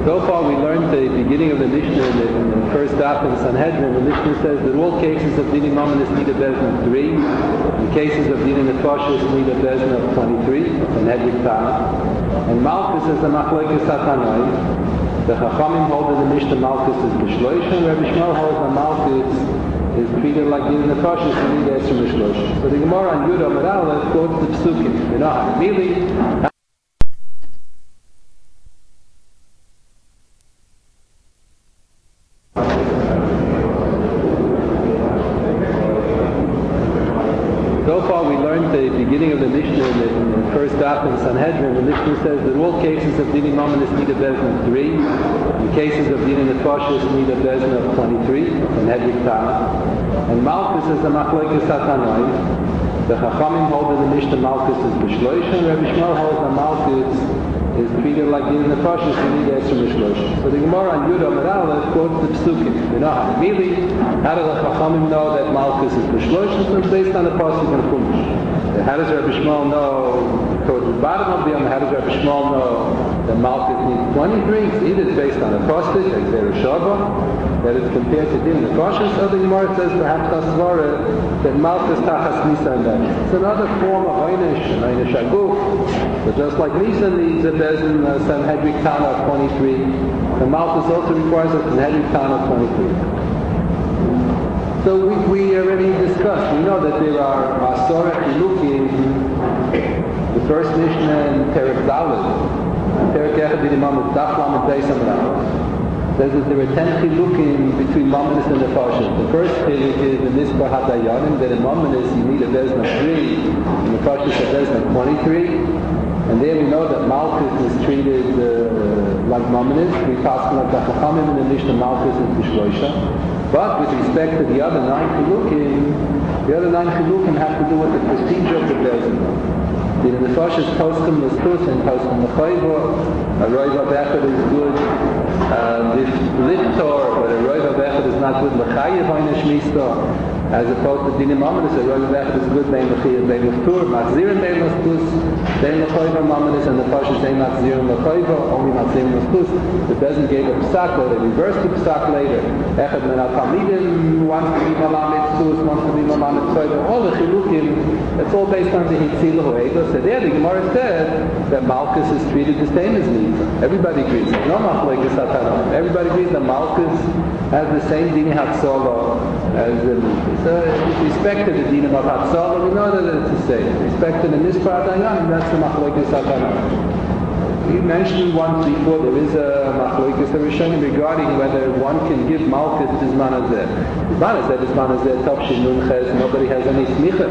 So far we learned the beginning of the Mishnah in the first daf in Sanhedrin. The Mishnah says that all cases of Dinim Mamonis need a bezin of 3. In cases of Dinim Nefashos need a bezin of 23, Sanhedrin Tana. And Malchus is the Machlokes Hatanai. The Chachamim hold that the Mishnah Malchus is B'shloisha, and Rabbi Shmuel holds that Malchus is treated like Dinim Nefashos and need Esrim B'shloisha. So the Gemara on Yud Amud Aleph quotes the Psukim. You know how really. So far we learned the beginning of the Mishnah in the first daf in Sanhedrin. The Mishnah says that all cases of Dinim Mamonis need a bezin of 3. In cases of Dinim Nefashos need a bezin of 23, Sanhedrin Tana. And Malchus is the Machlokes Hatanai. The Chachamim hold that the Mishnah Malchus is B'shloisha, and Rabbi Shmuel holds that Malchus is treated like Dinim Nefashos and need Esrim B'shloisha. So the Gemara on Yud Amud Aleph quotes the Psukim. You know how really, how do the Chachamim know that Malchus is B'shloisha? So it's based on the pasuk in Chumash. How does Rabbi Shmuel know towards the bottom of the Yom? How does Rabbi Shmuel know that Malchus needs 23? It's either based on a pasuk, like Zera Shava, that it's compared to Dinim Nefashos. So the Gemara says perhaps Hasvara that Malchus Tachas Nisan. It's another form of Einish, and Einish Aguf. But just like Nisan needs a bezin Sanhedrin Tana of 23, and Malchus also requires a Sanhedrin Tana of 23. So we already discussed. We know that there are Asora Chilukim, the first Mishnah in Perek Dalet, Perek Echad Dinim Mamonis Daf Lamed Beis Amud Aleph, says that there are 10 Chilukim between Mamonis and Nefashos. The first Chiluk is the Nisbar Hadayanim, that in Mamonis you need a bezin of 3, in Nefashos a bezin of 23. And there we know that Malchus is treated like Mamonis. We pass like the Chachamim in the Mishnah Malchus is B'shloisha. But with respect to the other 9 Chilukim, have to do with the procedure of the bezin. The Nefashos postum l'stus and postum l'chayva. A roiv b'echad is good. If liftor, but a roiv b'echad is not good l'chayev einish mista. As opposed to Dinim Mamonis, a roiv b'echad is good bein l'chayev bein l'ftur. Matzzirin bein l'stus, bein l'chayva Mamonis, and the Nefashos ain't matzzirin l'chayva, only matzzirin l'stus. The bezin gave a psak, or they reversed the psak later. Echad men al-Talmidim wants to be malamed stus, wants to be malamed chayva. All the chilukim, it's all based on the hitzil ho'ego. So there the Gemara said that Malchus is treated the same as Nisa. Everybody agrees. No Machlokes Hatanai. Everybody agrees that Malchus has the same Dini Hatzolah as the Nisa. So with respect to the Dinim of Hatzolah, we know that it's the same. With respect to the Nisbar Hadayanim, that's the Machlokes Hatanai. We mentioned once before there is a Machlokes Rishonim regarding whether one can give Malchus Bizman Hazeh. Bizman Hazeh, Tavshin Nun Ches, nobody has any smicha.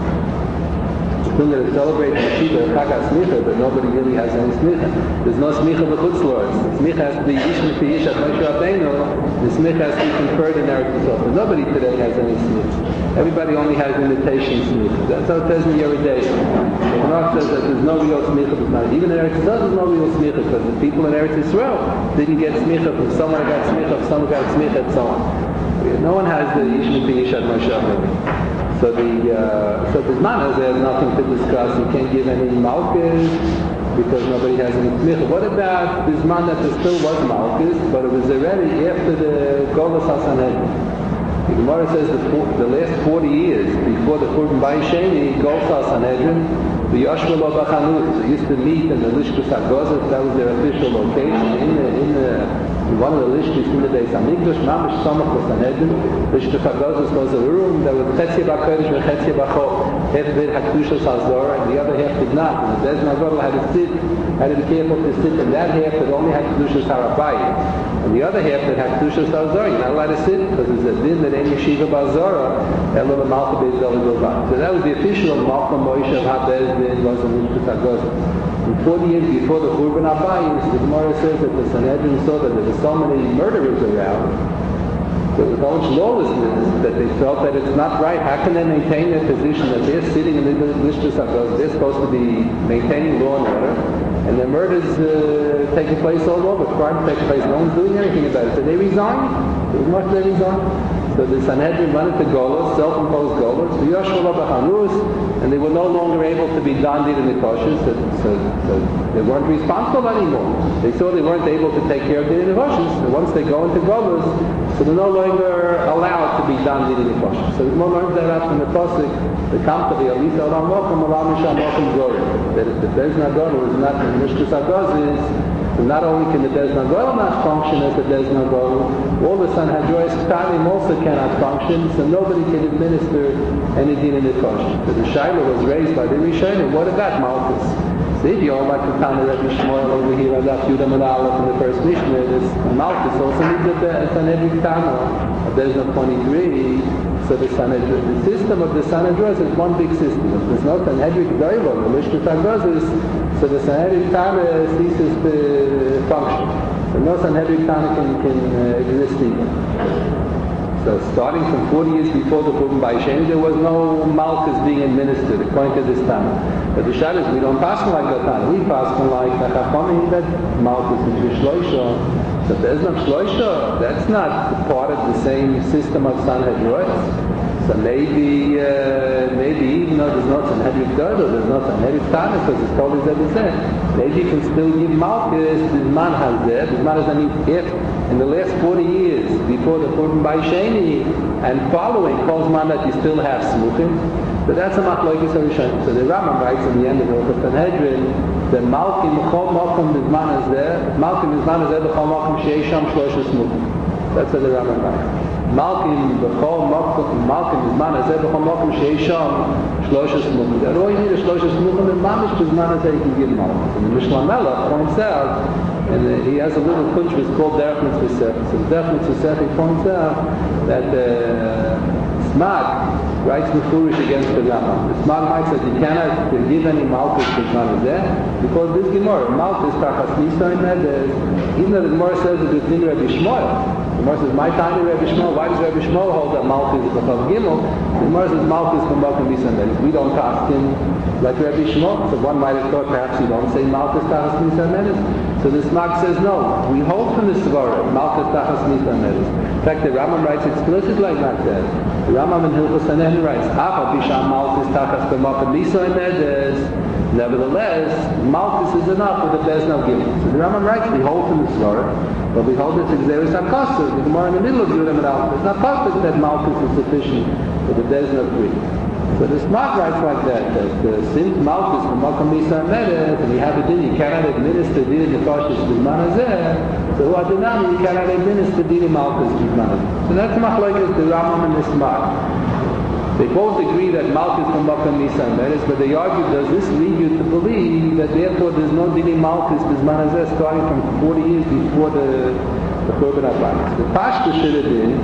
We're going to celebrate Mashiach, Chag HaSmicha, but nobody really has any smicha. There's no smicha b'chutz la'aretz. The smicha has to be ish mifi ish at Moshe Rabbeinu. The smicha has to be conferred in Eretz Yisrael. But nobody today has any smicha. Everybody only has imitation smicha. That's how it says in the Yeridei. The Gemara says that there's no real smicha. Even in Eretz Yisrael, there's no real smicha because the people in Eretz Yisrael didn't get smicha. From someone got smicha, someone got smicha, and so on. No one has the ish mifi ish at Moshe Rabbeinu. So Bizman Hazeh has nothing to discuss. You can't give any Malchus because nobody has any Smicha. What about Bizman that there still was Malchus, but it was already after the Golus HaSanhedrin? The Gemara says the last 40 years before the Churban Bayis Sheni, Golus HaSanhedrin, the Yoshua Lo B'Chanut, they used to meet in the Lishkus HaGozet. That was their official location in one of the lishkis in the Beis Hamikdash, Mamish Samach Sanhedrin. Lishkus HaGozet was a room that was Chetzia B'Kodesh and Chetzia B'Chol. Half of it had Kedushas HaZorah, and the other half did not. And the Bezin HaGodol had to be careful to sit in that half that only had Kedushas HaRabayim. And the other half that had Kedushas HaZorah, you're not allowed to sit because there's a din that ain't Yeshiva B'Zorah, Elo L'Malcha Beis Zolid. So that was the official Malcha Moshe of HaBezdin, was in Lishkus HaGozet. 40 years before the Churban Abayis, the Gemara says that the Sanhedrin saw that there were so many murderers around, there was so much lawlessness that they felt that it's not right. How can they maintain their position that they're sitting in the Lishkus HaGozet? They're supposed to be maintaining law and order, and the murders taking place all over. Crimes taking place. No one's doing anything about it. So they resigned. They resigned. So the Sanhedrin went into Golos, self-imposed Golos, and they were no longer able to be dandid in the kosher, so they weren't responsible anymore. They saw they weren't able to take care of the kosher, so once they go into Golos, so they're no longer allowed to be dandid in the kosher. So the more learns that out from the Pasuk, the company, at least Alam Mokum, Alam Misham Mokum Gorim, that if the Bez Nagol is not the Mishkus Agozis, not only can the Bez Nagol not function as the Bez Nagol, all the Sanhedrois Ktanim also cannot function, so nobody can administer any din in the kosher. So the Shaila was raised by the Rishonim. What about Malchus? See, if you all like the Tana Rebbe Shmuel over here, Adaf Yudah Aleph in the first Mishnah, this Malchus also needs a Sanhedrin Tana, a Bez 23. So the system of the Sanhedros is one big system. If there's no Sanhedrin Doiva, the Mishkat Agozis, so the Sanhedrin Tana ceases to function. So no Sanhedrin Tana can exist either. So starting from 40 years before the Churban Bayesheni, there was no Malchus being administered according to this Tana. But the Shad is, we don't pass like that Tana. We pass like the Chachamim that Malchus is Shloisha. So there's no Shloisha. That's not part of the same system of Sanhedrin. So maybe even though there's not Sanhedrin Gadol, there's not Sanhedrin Tana, because it's totally as it said, maybe you can still give Malchus, Bizman Hazeh, Bizman Hazeh, I mean, if in the last 40 years, before the Churban Bayesheni, and following, calls man that you still have Smuchim, but that's a Machlokes HaRishonim. So the Rambam writes in the end of the Sanhedrin, that Malkim B'chol Mokum Bizman Hazeh, Malkim Bizman Hazeh B'chol Mokum She'esh Sham Shlosha Smuchim. That's what the Rambam writes. Malkim B'chol Mokum, Malkim Bizman Hazeh B'chol Mokum She'esh Sham Shlosha Smuchim. That all you need is Shlosha Smuchim, and Mamish Bizman Hazeh you can give Malkim. And the Mishnah Melech points out, and he has a little kunshvis called Derech Mitzvah Sech. So Derech Mitzvah Sech, he points out that Smag writes Mefurish against the Rambam. The Smag writes that you cannot give any Malchus to Bizman Hazeh, because this Gemara, Malchus Tachas Nisa in Medes, even though the Gemara says that it's in Rabbi Shmuel, the Gemara says, my time in Rabbi Shmuel, why does Rabbi Shmuel hold that Malchus is above Gimel? The Gemara says Malchus from Malchus Nisa in Medes. We don't ask him like Rabbi Shmuel, so one might have thought perhaps you don't say Malchus Tachas Nisa in Medes. So the Smag says no, we hold from the Svara, Malchus Tachas Nisa in Medes. In fact, the Rambam writes explicitly like that. The Rambam in Hilchos Sanhedrin writes, Afa Bisham Malchus Tachas B'Malchus Nisa in Medes. Nevertheless, Malchus is enough for the Bez Nagol. So the Rambam writes, we hold from the Svara, but we hold it to Xeris HaKosser, the Gemara in the middle of Yudah Aleph. It's not perfect that Malchus is sufficient for the Bez Nagol. So the Smart writes like that since Malchus from Malchus Nisa Medes, and you have it in, you cannot administer Din Nefashis Bizman Hazeh, so Adonai, you cannot administer Din Malchus Bizman Hazeh. So that's Machlokes the Rambam and the Smart. They both agree that Malchus from Malchus Nisa Medes, but they argue, does this lead you to believe that therefore there's no Din Malchus Bizman Hazeh starting from 40 years before the Churban Abayis? The Pashta should have been,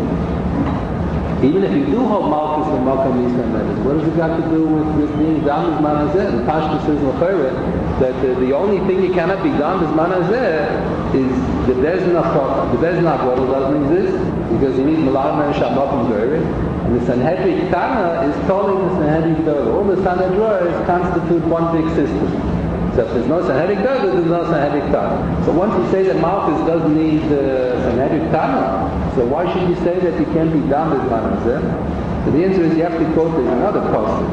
even if you do hold Malchus from Malchus Nisa Medes, what has it got to do with being done Bizman Hazeh? The Pashta says that the only thing you cannot be done Bizman Hazeh is the Bez Nagol. The Bez Nagol doesn't exist because you need Malam and Shabbat and Goyim. And the Sanhedrin Tana is totally the Sanhedrin Dover. All the Sanhedrois constitute one big system. So if there's no Sanhedrin Dover, there's no Sanhedrin Tana. So once you say that Malchus doesn't need Sanhedrin Tana, so why should you say that he can't be done with Bizman Hazeh? So the answer is you have to quote another pasuk.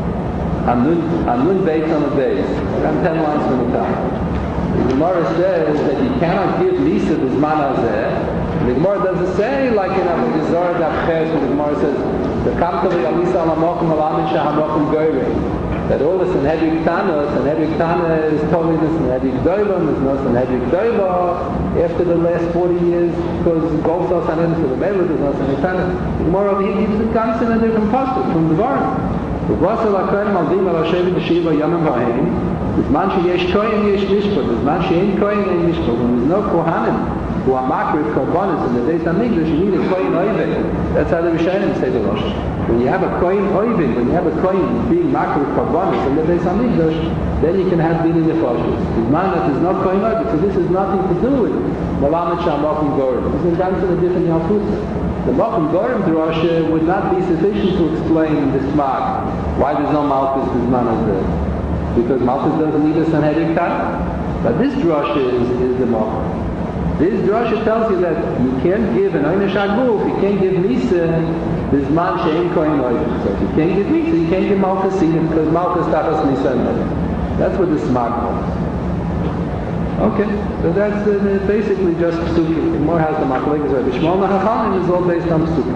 Amun Beis on the base. Around 10 lines from the top. The Gemara says that you cannot give Lisa Bizman Hazeh. The Gemara doesn't say like in Avodah Zarah Daf when the Gemara says the Kamtali Alisa Alamokum Alamin Shahamokum Goyim, that all the Sanhedrin Tana is totally the Sanhedrin Doilam, there's no Sanhedrin Doilam after the last 40 years, because both are Sanhedrin for the Mela, there's no Sanhedrin Tana. The Gemara over here gives the concept in a different pasuk from the Varn. The Vasal HaKohen Maldim Al Hashem B'Shiva Yamim V'Haim, B'zman sheyesh Kohen yesh Mishpat, B'zman she'ein Kohen yesh Mishpat. When there's no Kohanim who are makrid korbanos in the Beis Hamikdash, you need a Kohen Oived. That's how the Rishonim say the Rosh. When you have a Kohen Oived, when you have a Kohen being makrid korbanos in the Beis Hamikdash, then you can have Din Nefashis. B'zman that there's no Kohen Oived, so this has nothing to do with Malam Sham Mokum Gorim. This is done to a different Yalkutza. The Mokum Gorim drasha would not be sufficient to explain this Smag, why there's no Malchus B'zman Hazeh. Because Malchus doesn't need a Sanhedrin Tana. But this drasha is the Mokum. This drasha tells you that you can't give an Einish Aguf, you can't give Misa, this man she'en kohen oiv. So if you can't give Misa, you can't give Malchus Sinim, because Malchus tachas Misa. That's what the smart calls. Okay, so that's basically just Psukim. The more has the Machlekes Rabbi Shmuel Nachachamim is all based on Psukim.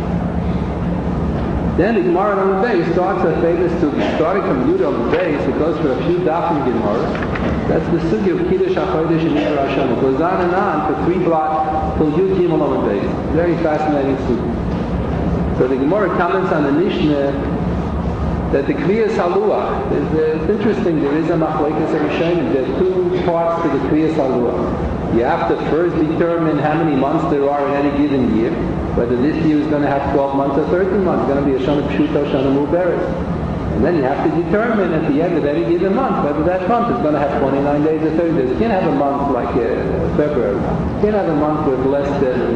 Then the Gemara on the base starts a famous Sugi. Starting from Yudah on the base, it goes for a few dafim Gemara. That's the Sugi of Kiddush HaChodesh and Yisra Hashem. It goes on and on for 3 blocks till Yud Gimel on the base. Very fascinating Sugi. So the Gemara comments on the Mishnah that the Kriyas Haluach, it's interesting, there is a Machlekes Rishonim, there are 2 parts to the Kriyas Haluach. You have to first determine how many months there are in any given year, whether this year is going to have 12 months or 13 months, it's going to be a Shana Pshuta, Shana Muberes. And then you have to determine at the end of any given month whether that month is going to have 29 days or 30 days. You can't have a month like February. You can't have a month with less than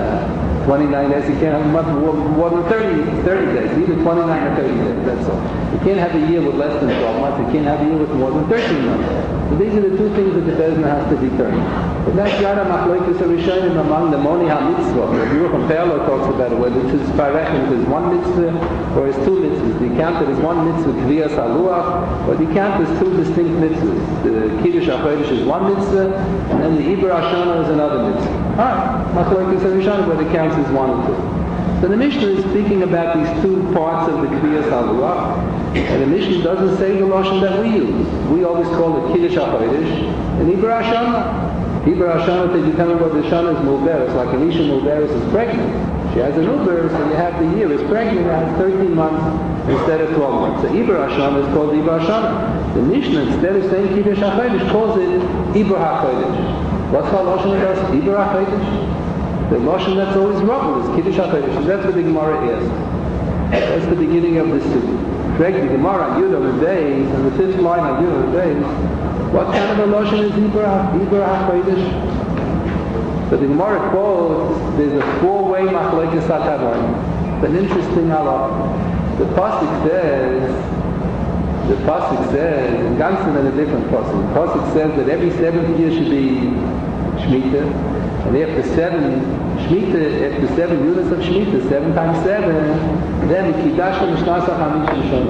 29 days. You can't have a month with more than 30 days, either 29 or 30 days, that's all. You can't have a year with less than 12 months. You can't have a year with more than 13 months. So these are the 2 things that the Bezna has to determine. But that's Yara Machlekes Rishonim among the Moni HaMitzvah. Rabbi Yerucham Perlo talks about it, whether it's Parechem, if it's 1 mitzvah or it's 2 mitzvahs. Do you count it as 1 mitzvah, Kriyas Haluach, or do you count it as 2 distinct mitzvahs? The Kiddush HaChodesh is 1 mitzvah, and then the Iber Hashanah is another mitzvah. Alright, Machlekes Rishonim, whether it counts as 1 and 2. So the Mishnah is speaking about these 2 parts of the Kriyas Haluach, and the Mishnah doesn't say the Lashon that we use. We always call it Kiddush HaChodesh and Iber Hashanah. Iber Hashanah, to determine whether the Shana is Muberes, like an Isha Muberes is pregnant. She has an Uber, so you have the year is pregnant, and has 13 months instead of 12 months. So Iber Hashanah is called Iber Hashanah. The Mishnah, instead of saying Kiddush HaChodesh, calls it Iber HaChodesh. What's called Lashon of us? Iber HaChodesh? The Lashon that's always rubble is Kiddush HaChodesh. So that's what the Gemara is. That's the beginning of the story. Correct the Gemara on Yud on the days, and the 5th line on Yud on the days. What kind of a Lashon is Iber HaChodesh? So the Gemara quotes, there's a 4-way Machlekes HaTanoim. It's an interesting halach. The Pasuk says, in Ganzen and a different Pasuk. The Pasuk says that every 7th year should be Shemitah, and after 7 units of Shemitah, 7 times 7, then the Kiddush Mishnasa Hamishim Shana.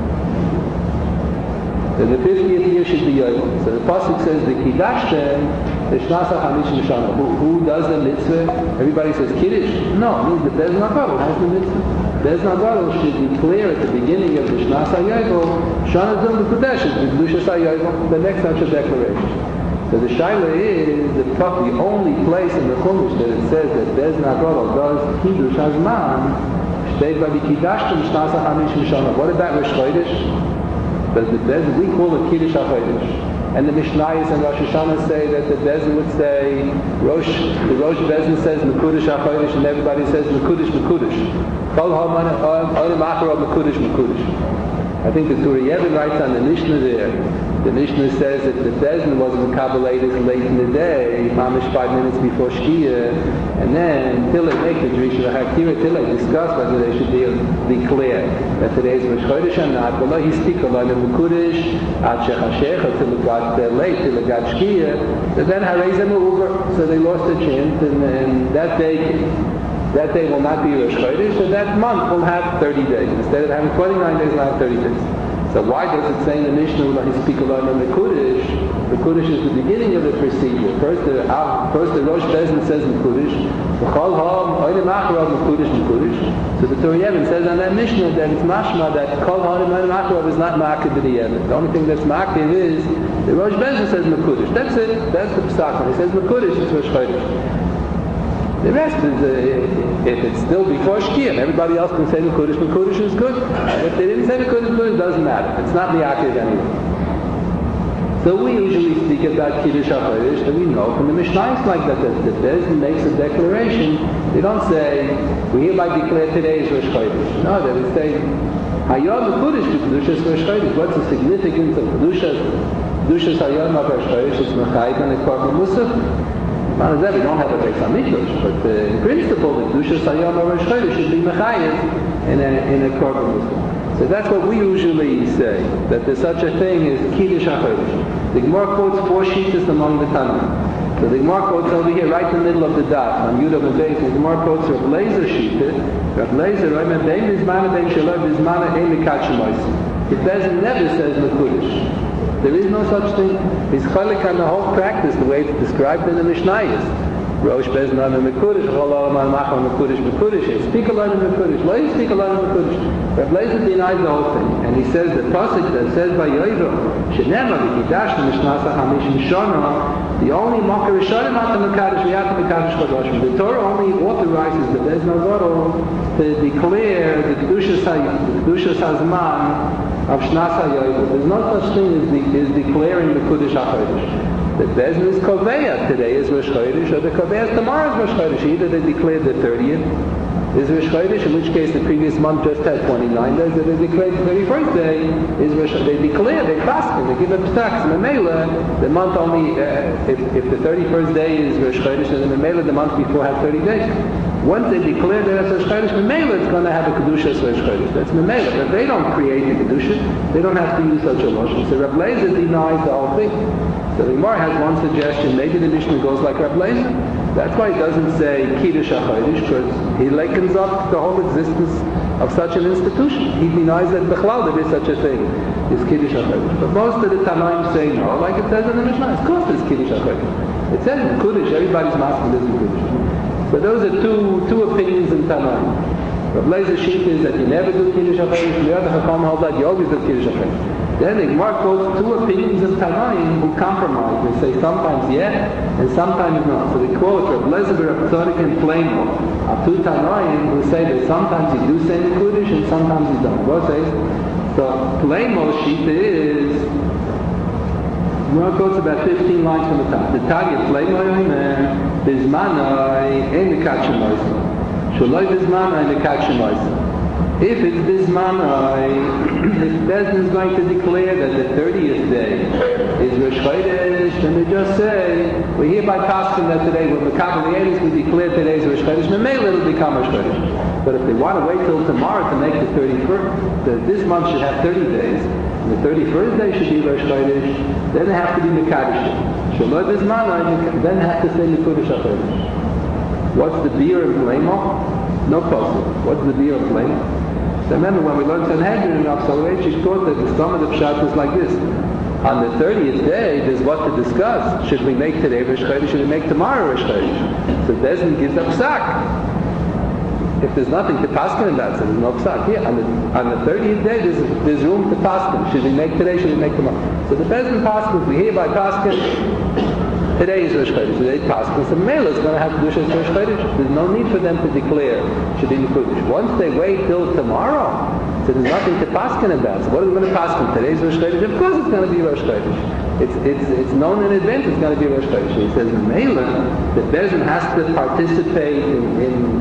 Then the 50th year should be Yoel. So the Pasuk says the Kiddush the Shnasa Hamishim Shana. Who does the mitzvah? Everybody says Kiddush. No, it means the Bezna Gadol has the mitzvah. Bezna Gadol should declare at the beginning of the Shnasa Yoel, Shana Zim the Kodesh, the Kedushas HaYoel, the next such a declaration. So the Shaila is the only place in the Chumash that it says that Bezna Gadol does Kiddush Hazman, Shtei Bavi Kiddashtim Shnasa Hamishim Shana. What about Rosh Chodesh? Because the Bezna, we call it Kiddush HaChodesh. And the Mishnayos and Rosh Hashanah say that the Bezna would say, the Rosh Bezna says Mekudesh HaChodesh, and everybody says Mekudesh, Mekudesh. Kol ha'olam acharav Mekudesh, Mekudesh. I think the Turei Even writes on the Mishnah there. The Mishnah says that the Bezna wasn't Kabbalated late in the day, mamish 5 minutes before Shkia, and then till they make the Drisha HaKira, till they discuss whether they should declare that today is Rosh Chodesh or not. But he speaks a lot of Mekudesh, Ad Shechashech, till it got late, till it got Shkia, so then Harezem Uber, so they lost the chance, and that day will not be Rosh Chodesh, so that month will have 30 days. Instead of having 29 days, it will have 30 days. So why does it say in the Mishnah when he speaks about the Mekudesh? The Mekudesh is the beginning of the procedure. First the Rosh Bezna says Mekudesh. V'chol ha'om oidim acharav Mekudesh, Mekudesh. So the Turei Even says on that Mishnah that it's mashma that kol ha'om oidim acharav is not ma'akiv b'di'evet. The only thing that's ma'akiv is the Rosh Bezna says Mekudesh. That's it. That's the psak. When he says Mekudesh, it's Rosh Chodesh. The rest is, if it's still before Shkia, everybody else can say Mekudesh, Mekudesh is good. If they didn't say Mekudesh, Mekudesh, it doesn't matter. It's not Mi'akiv anyway. So we usually speak about Kiddush HaChodesh, and we know from the Mishnayos like that, the Bezna makes a declaration. They don't say, we hereby declare today is Rosh Chodesh. No, they would say, Hayom Mekudesh, Kedushas Rosh Chodesh. What's the significance of Kedushas Hayom of Rosh Chodesh? It's Mechayiv and a Korban Musaf. Not as that we don't have a Beis HaMikdash, but in principle, the Kedushas Hayom or Rosh Chodesh should be Mechayiv in a Korban Musaf. So that's what we usually say, that there's such a thing as Kiddush HaChodesh. The Gemara quotes 4 shittas among the Tanaim. So the Gemara quotes over here, right in the middle of the dot, on Yud and Beis, the Gemara quotes Rav Leizer Shita. Rav Leizer, Oimer Bein Bizmana Bein Shalom Bizmana Ein Mikat Shemoisim. The Bezin never says Mekudesh. There is no such thing. He's chalik on the whole practice, the way it's described in the Mishnayos. Rosh Bezin on the Mekudesh, Chol Olam Al Machal Mekudesh Mekudesh. Speak alone in Mekudesh. Lo you speak alone in Mekudesh. Rav Leizer denies the whole thing, and he says the pasuk that says by Yovel, Shenema v'Kidash Mishnasa Hamishim Shana. The only Makar Rishonim Ata Mekadosh V'Yata Mekadosh Chadoshim. The Torah only authorizes the Bez Nazaro to declare the Kedushas Hazman of Shnas HaYovel. There's no such thing as declaring the Kudesh HaChodesh. The Bezin is Koveya. Today is Rosh Chodesh, or the Koveya is tomorrow is Rosh Chodesh. Either they declared the 30th is Rosh Chodesh, in which case the previous month just had 29 days, or they declared the 31st day is Rosh Chodesh. They declare, they fast, they give up stacks. Memela, the month only, if the 31st day is Rosh Chodesh, then Memela the month before had 30 days. Once they declare that it's Rosh Chodesh, Memela it's going to have a Kedusha as Rosh Chodesh. That's Memela. But they don't create the Kedusha, they don't have to use such a lotion. So Rav Leizer denies the whole thing. So the Gemara has one suggestion, maybe the Mishnah goes like Rav Leizer. That's why it doesn't say Kiddush HaChodesh, because he likens up the whole existence of such an institution. He denies that Bechlal there is such a thing, is Kiddush HaChodesh. But most of the Tanaim say no, like it says in the Mishnah. Of course there's Kiddush HaChodesh. It says in Kiddush, everybody's masking there's Kiddush. So those are two opinions in Tanaim. Rav Leizer sheet is that you never do Kiddush HaChodesh, the other Chacham hold that you always do Kiddush HaChodesh. Then the Gemara quotes two opinions of Tanaim who compromise. They say sometimes yes and sometimes no. So they quote Rav Leizer, Rav Tzodik, and Plamo are two Tanaim who say that sometimes you do say the Kiddush and sometimes you don't. What says? So Plamo's sheet is, Gemara quotes about 15 lines from the top. The Tagit Plamo Yomer Bizmanai Ein Mikat Shemoisim. Shaloi Bizmanai Mikat Shemoisim. If it's Bizmanai, if Bezdin is going to declare that the 30th day is Rosh Chodesh, then they just say, we hereby paskin that today, when the Kabbaliyadis we declare today is Rosh Chodesh, then maybe it'll become Rosh Chodesh. But if they want to wait till tomorrow to make the 31st, this month should have 30 days, and the 31st day should be Rosh Chodesh, then they have to be Mekadosh. Shaloi Bizmanai, then they have to say Mekudesh HaChodesh. What's the beer of Lamo? No puzzle. What's the beer of Lamo? So remember when we learned Sanhedrin in Aksalvei, she taught that the sum of the pshat is like this. On the 30th day, there's what to discuss. Should we make today Rosh Chodesh? Should we make tomorrow Rosh Chodesh? So Bezdin gives up psak. If there's nothing to paskin about, so there's no psak. Here, on the 30th day, there's room to paskin. Should we make today? Should we make tomorrow? So the Bezdin paskins, we hear by paskin. Today is Rosh Chodesh. Today paskin. So Mela is going to have to do Rosh Chodesh. There's no need for them to declare Shadin Kudish. Once they wait till tomorrow, so there's nothing to paskin about. So what are we going to paskin? Today's Rosh Chodesh. Of course it's going to be Rosh Chodesh. It's known in advance it's going to be Rosh Chodesh. He says in Mela, the Bezin has to participate in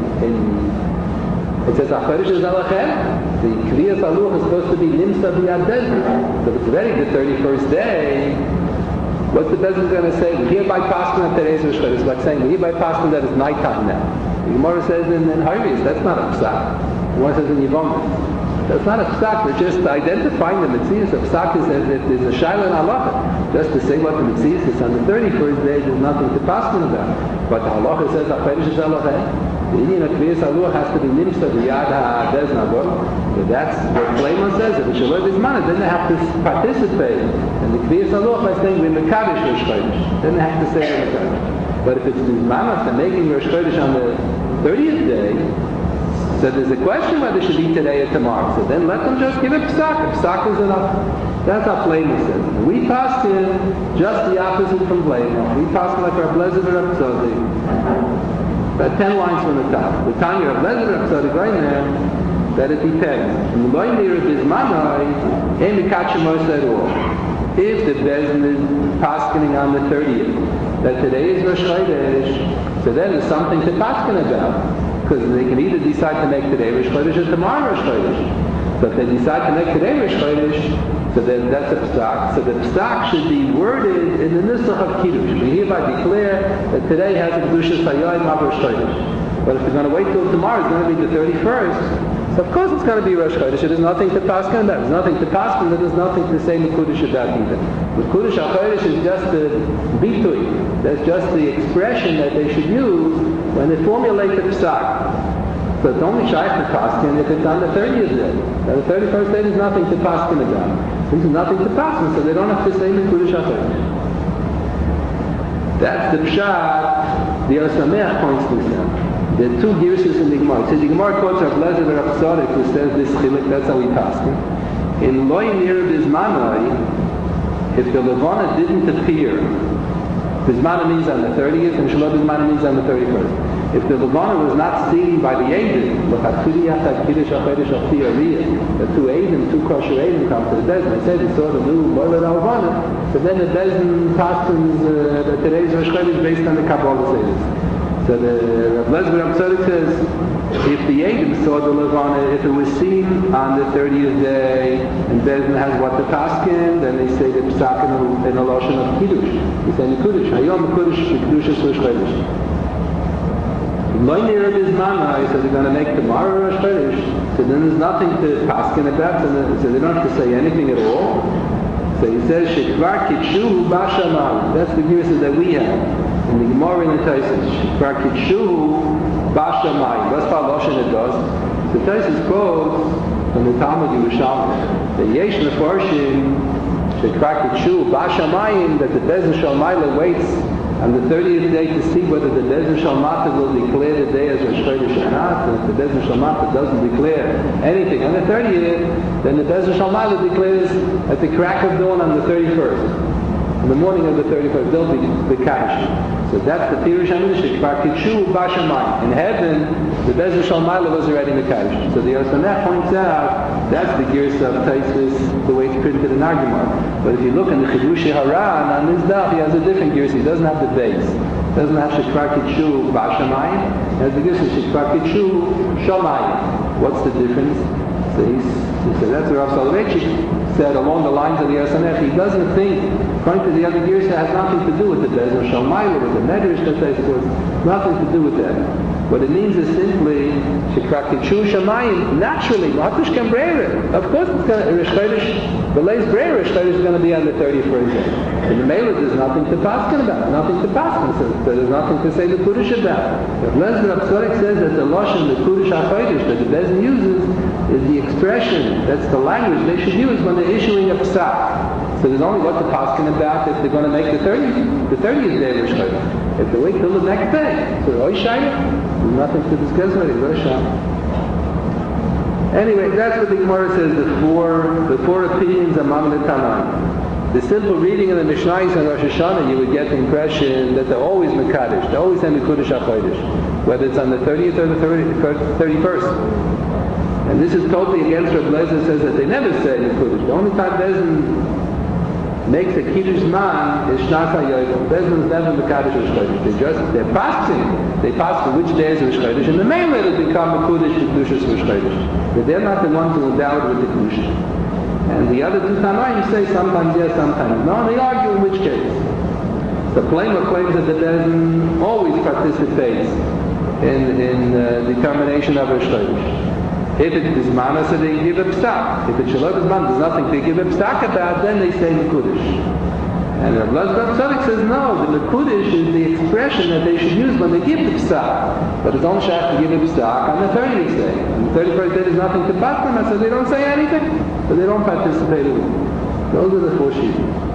it says Achodesh is Alachem. The Kriyas Aluch is supposed to be Nimsa B'Yad Bezin. So if it's ready the 31st day, what's the Bezin going to say? We hereby paskin that today's Rosh Chodesh. It's like saying we hereby paskin that it's nighttime now. The Gemara says in Harvis, that's not a psak. The Gemara says in Yevamah, that's not a psak. They're just identifying the mitzvahs. A psak is that there's a shayla and halacha. Just to say what the mitzvahs is. On the 31st day, there's nothing to paskin about. But the halacha says Achodesh is Alachem. The Indian of Kriyas Aluch has to be Nimsa B'Yad HaBezin Agor. That's what Plamo says. If it's Shaloi Bizmanai, then they have to participate. And the Kriyas Aluch by saying we're Mekadosh Rosh Chodesh. Then they have to say we're Mekadosh. But if it's Bizmanai, they're making Rosh Chodesh on the 30th day, so there's a question whether it should be today or tomorrow. So then let them just give it psak. If psak is enough. That's how Plamo says. We pass him just the opposite from Plamo. We pass him like our Rav Leizer Rav Tzodik. About 10 lines from the top. The Tanya of Leizer Rav Tzodik right there, that it depends. If the Bezin is paskening on the 30th, that today is Rosh Chodesh, so then there's something to pasken about. Because they can either decide to make today Rosh Chodesh or tomorrow Rosh Chodesh. So if they decide to make today Rosh Chodesh, so then that's a psak. So the psak should be worded in the nusach of Kiddush. We hereby declare that today has a Kedushas Hayoim of Rosh Chodesh. But if they're going to wait till tomorrow, it's going to be the 31st. So So of course it's going to be Rosh Chodesh. There's nothing to paskin about. There's nothing to paskin, there's nothing to say Mekudesh about either. Mekudesh HaChodesh is just the bitui. That's just the expression that they should use when they formulate the psak. So it's only shaykh to paskin if it's on the 30th day. On the 31st day there's nothing to paskin about. There's nothing to paskin, so they don't have to say Mekudesh HaChodesh. That's the pshat the Osameach points to now. There are two girses in the Gemara. So the Gemara quotes Rav Lezer and Rav Tzadok who says this chiluk, that's how we pass it. In Loi Nir Bizmanai, if the Levana didn't appear, Bizmanai means on the 30th and Shalom Bizmanai means on the 31st. If the Levana was not seen by the Eidim, the two Eidim, two kosher Eidim come to the Bezdin. They say they saw the new Moilad Al-Levana, but then the Bezdin passes today's Rosh Chodesh based on the Kabbalah Seder. So the Rav Lezer Rav Tzadok says, if the Eidim saw the Levana, if it was seen on the 30th day, and Bezdin has what the paskin, then they say the psak in a lotion of Kiddush. They say Mekudesh. Hayom Mekudesh, Mekudesh is Rosh Chodesh. Lo nira bizmanai, so they're going to make tomorrow Rosh Chodesh. So then there's nothing to paskin about, so they don't have to say anything at all. So he says, Shekvar Kitshu Bashamai. That's the verses that we have. In the Gemara in the Taisus, Shekvar Kitshu Bashamai. That's how Loshen it does. So Taisus quotes from the Talmud Yerushalmi, the Yesh Mefarshim, Shekvar Kitshu Bashamai, that the Bezdin Shalmaila waits on the 30th day to see whether the Bezdin Shalmata will declare the day as Rosh Chodesh or not. And if the Bezdin Shalmata doesn't declare anything on the 30th, then the Bezdin Shalmata declares at the crack of dawn on the 31st. In the morning of the 31st, they'll be the Kaddish. So that's the Pirush HaMiddush, Kvar Kitshu Bashamai. In heaven, the Bezdin Shalmaila was already in the Kaddish. So the Yosaneh points out, that's the Girsa of Taisus, the way it's printed in Argumar. But if you look in the Chidushi Haran, on this daf, he has a different Girsa. He doesn't have the base. He doesn't have Shekvar Kitshu Bashamai. He has the Girsa, Shekvar Kitshu Shamai. What's the difference? So he said, that's what Rav Soloveitchik said along the lines of the Yosaneh. He doesn't think, according to the other Girsa, has nothing to do with the Bezdin Shalmaila, with the Medrash that they support. Nothing to do with that. What it means is simply Shekvar Kitshu Shamayim. Naturally, Matush can Breira. Of course, it's going to Rosh Chodesh. The Leis Breira Rosh Chodesh is going to be on the 31st day. In the Mela, there's nothing to paskin about. Nothing to paskin. So there's nothing to say the Kudish about. But Lezer Rav Tzadok says that the Lashon, the Kudish HaChodesh that the Bezdin uses, is the expression. That's the language they should use when they're issuing a psak. So there's only what to paskin about if they're going to make the 30th day Rosh Chodesh. If they wait till the next day, so there's nothing to discuss with it. Anyway, that's what the Gemara says, the four opinions among the Tanaim. The simple reading of the Mishnayos and Rosh Hashanah, you would get the impression that they're always Mekadesh, they always say Mekudesh HaChodesh, whether it's on the 30th or the 31st. And this is totally against Rav Lezer says that they never say Mekudesh. The only time Bezdin makes a Kiddush man is Shnas HaYoyim. Bezdin is never Mekadesh Rosh Chodesh. They're passing. They pass for which day is Rosh Chodesh. And the main way to become a Kudish to Kedushas Rosh Chodesh. But they're not the ones who endow it with the Kedush. And the other two Tanaim say sometimes yes, sometimes no. They argue in which case. The Plema claims that the Bezdin always participates in determination of Rosh Chodesh. If it is mana, so they give a psak. If it's shalom is mana, there's nothing to give a psak about, then they say Mekudesh. And Rav Lezer Tzadok says no, the Mekudesh is the expression that they should use when they give the psak. But it's only shach to give a psak on the 30th day. On the 31st day there's nothing to pass them, so they don't say anything. So they don't participate in it. Those are the four sheep.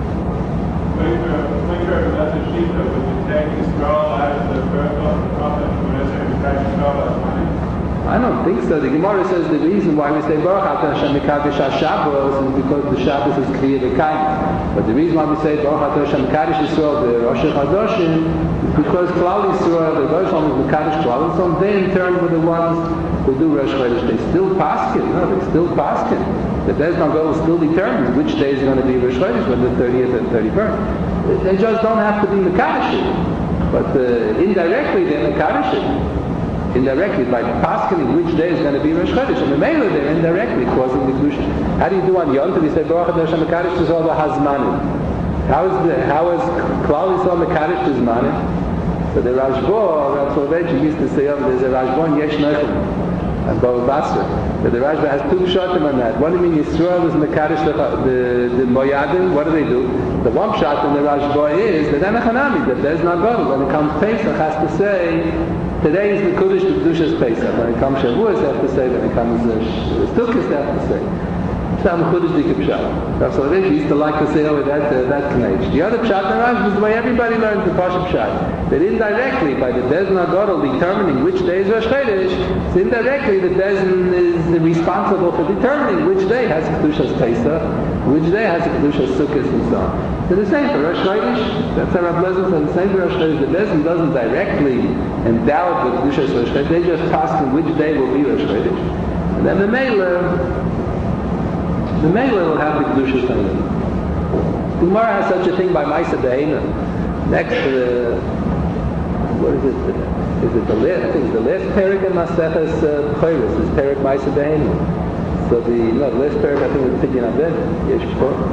That's a sheep that would take the scroll out of the birth of the prophet when they say we take the scroll out of money. I don't think so. The Gemara says the reason why we say Baruch Atah Hashem Mekadosh HaShabbos is because the Shabbos is clear the kindness. But the reason why we say Baruch Atah Hashem Mekadosh Yisrael, the Rosh Chodoshim, is because Klal Yisrael, the Rosh Hashanah is Mekadosh Klal, and so they in turn were the ones who do Rosh Chodesh. They still paskin. No, they still paskin. The Bezdin Gol still determines which day is going to be Rosh Chodesh, whether the 30th and 31st. They just don't have to be Mekadosh. But indirectly they're Mekadosh. Indirectly, by paskening which day is going to be Rosh Chodesh. And the Mela, they're indirectly causing the Kedusha. How do you do on Yom Tov? You say, Baruch Atah Hashem Mekadosh Yisrael Hazmanim. How is Klal Yisrael Mekadosh Hazmanim? So the Rashba, Rav Soloveitchik used to say, there's a Rashba in Yesh Nechel. Bava Basra. But the Rashba has two pshatim on that. What do you mean Yisrael is Mekadosh the Moyadim? What do they do? The one pshat in the Rashba is that Enochanami, that there's not God. When it comes Pesach, has to say, today is the Kodesh to Kedushas Pesach. When it comes Shavuos, they have to say. When it comes Sukkot, they have to say. Some Chodesh Dik Pshat. That's what it is. He used to like to say over that knage. The other Pshat in Rashi was the way everybody learned the Pasha Pshat. That indirectly, by the Bezin HaGadol determining which day is Rosh Chodesh, so indirectly the Bezin is responsible for determining which day has Kedushas Pesach, which day has Kedushas Sukkot, and so on. So the same for Rosh Chodesh. That's how Rav Lezer said. The same for Rosh Chodesh. The Bezin doesn't directly endow it with Kedushas Rosh Chodesh. They just task him which day will be Rosh Chodesh. And then the Mela will have the Kedushas Pesach. The Gemara has such a thing by Maisa Be'ena. Next to the, what is it? Is it the last? I think it's the last parak in Maseches Choros is parak Maisa Be'ena. So the last parak I think is Pidyon Abed. Yes,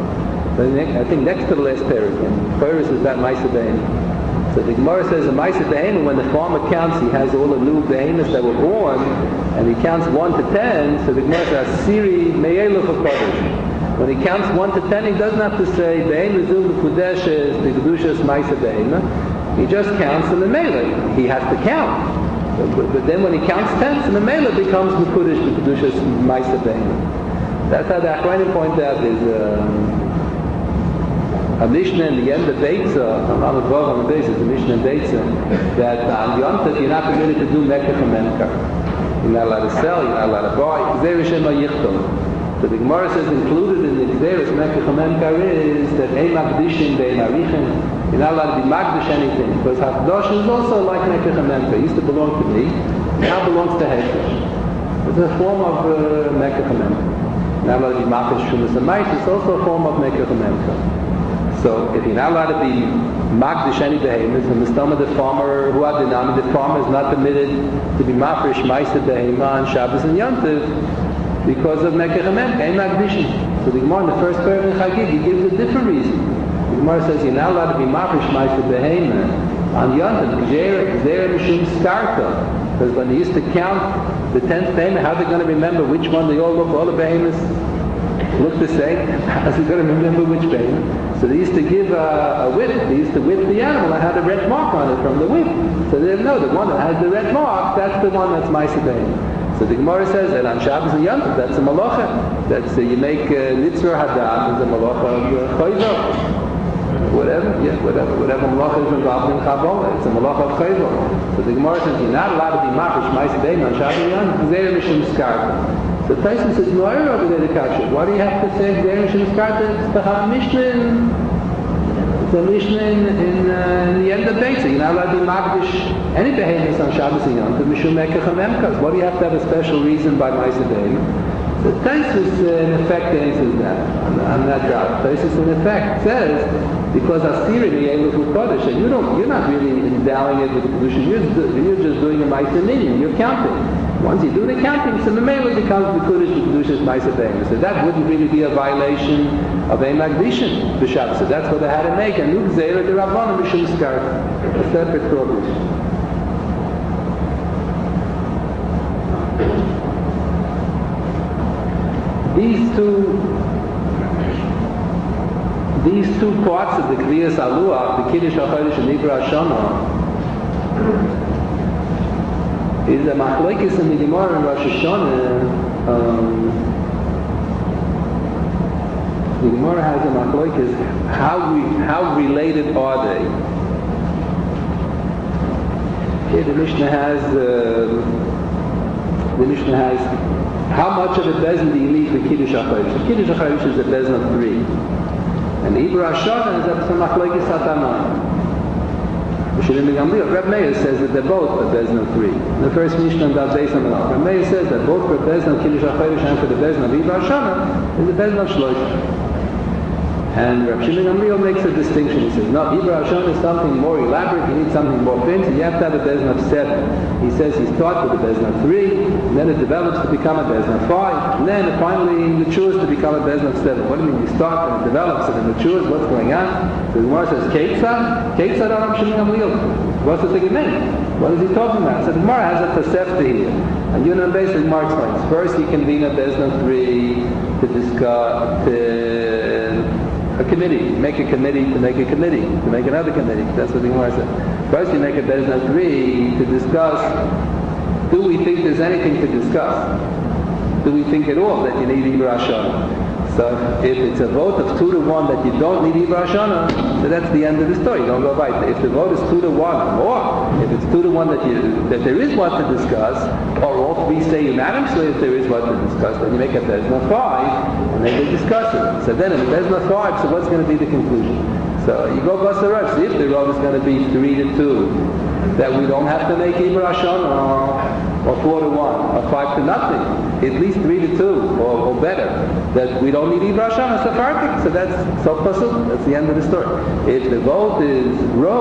I think next to the last parak in Choros is that Maisa Be'ena. So the Gemara says in Maisa Be'ena, when the farmer counts, he has all the new behemoths that were born, and he counts 1 to 10. So the Gemara says Siri Me'elu Chodesh. When he counts 1 to 10, he doesn't have to say Be'en Zul Kudeshes the Kedushas Maisa Be'ena. He just counts in the Mela. He has to count. But then when he counts 10, so the Mela becomes the Kudesh the Kedushas Maisa Be'ena. That's how the Achronim point out is. A Mishnah in the end of Beitza, I'm not involved on the basis, the Mishnah in Beitza, that on Yom Tov you're not permitted to do Mekach and Memkar. You're not allowed to sell, you're not allowed to buy. Gzeir Hashem HaYichtom. So the Gemara says included in the Gzeir Mekach and Memkar is that Ein Makdishim Bein Arichin. You're not allowed to be Makdish anything, because Hafdosh is also like Mekach and Memkar. It used to belong to me, now belongs to Hekdesh. It's a form of Mekach and Memkar. Not allowed to be Makish Shumas and Mais, it's also a form of Mekach and Memkar. So if you're not allowed to be Magdish any behemoths, and the stomach of the farmer, who had the farmer is not permitted to be Mafresh, Maisa Behema, on Shabbos and Yom Tov, because of Mekach HaMemkar, Ein Magdishim. So the Gemara in the first paragraph in Chagig, he gives a different reason. The Gemara says you're not allowed to be Mafresh, Maisa Behema, on Yom Tov, Gzeir Mishum Skarta. Because when they used to count the 10th behemoth, how are they going to remember which one they all look, all the behemoths look the same? How's he going to remember which behemoth? So they used to give a whip. They used to whip the animal and had a red mark on it from the whip. So they didn't know the one that has the red mark, that's the one that's Maisa Be'ena. So the Gemara says that on Shabbos and Yom Tov, that's a malacha. That's you make Nitzur Hadam is a malacha of Chayvah. Whatever malacha is involved in Chabon, it's a malacha of Chayvah. So the Gemara says you're not allowed to be mafish Maisa Be'ena on Shabbos and Yom Tov. Gzeir Mishum Skarta. So Tyson says, no, I over there the kasha. Why do you have to say Gzeir Mishum Skarta? It's the Mishnah. It's a Mishnah in the end of Beitza. You're not allowed to be Magdish any behemoths on Shabbos and Yom Tov. Mishum Mekach HaMemkar. Why do you have to have a special reason by Maisa Be'ena? So Tyson in effect answers that on that job. Tyson in effect says because Asiri Me'elu Kodesh, and you're not really endowing it with the Kedusha. You're just doing a Maisa Minyan. You're counting. Once you do the counting, so the Mela becomes the Kudesh, the Kedusha's Maisa Be'ena. So that wouldn't really be a violation of a Magdishim b'Shabbos. So that's what they had to make. And Nuk Zeira the Rabbanim Mishum Skarta. A separate program. These two parts of the Kriyas Aluach, the Kiddush HaChodesh and Nivra Hashanah, is a machlokes in the Gemara in Rosh Hashanah. The Gemara has a machlokes. How related are they? Here the Mishnah has how much of a bezin do you need for Kiddush HaChodesh? The Kiddush HaChodesh is a bezin of 3, and the Ibra Hashanah is a machlokes Hatanan. Reb Meir says that they're both a bezin of 3. The first Mishnah and that based on the Reb Meir says that both for bezin of Kiddush HaChodesh and for the bezin of Ibra Hashanah is the bezin of Shlosh. And Rav Shimon Gamliel makes a distinction. He says, no, Ibra Hashon is something more elaborate, you need something more fancy, you have to have a bezna of 7. He says he's taught with a bezna of 3, and then it develops to become a bezna of 5, and then it finally matures to become a bezna of 7. What do you mean? You start and it develops and it matures, what's going on? The Gemara says, Keitzad on Rav Shimon Gamliel. What's the thing it mean? What is he talking about? So the Gemara has a Tosefta here. And you know, basically, Gemara explains. First, you convene a bezna of 3 to discuss, a committee, make a committee to make a committee, to make another committee. That's what the Gemara said. First you make a bezna of 3 to discuss, do we think there's anything to discuss? Do we think at all that you need Ibra Hashana? So if it's a vote of 2 to 1 that you don't need Ibra Hashana, so that's the end of the story. You don't go right. If the vote is 2 to 1, or if it's 2 to 1 that there is what to discuss, or all 3 say unanimously if there is what to discuss, then you make a bezna of 5, and then they discuss it. So then in the bezna of 5, so what's going to be the conclusion? So you go bust the rush. So if the vote is going to be 3 to 2, that we don't have to make Ibra Hashana, or 4 to 1, or 5 to nothing, at least 3 to 2, or better, that we don't need Ibra Hashana, so perfect. So that's so possible. That's the end of the story. If the vote is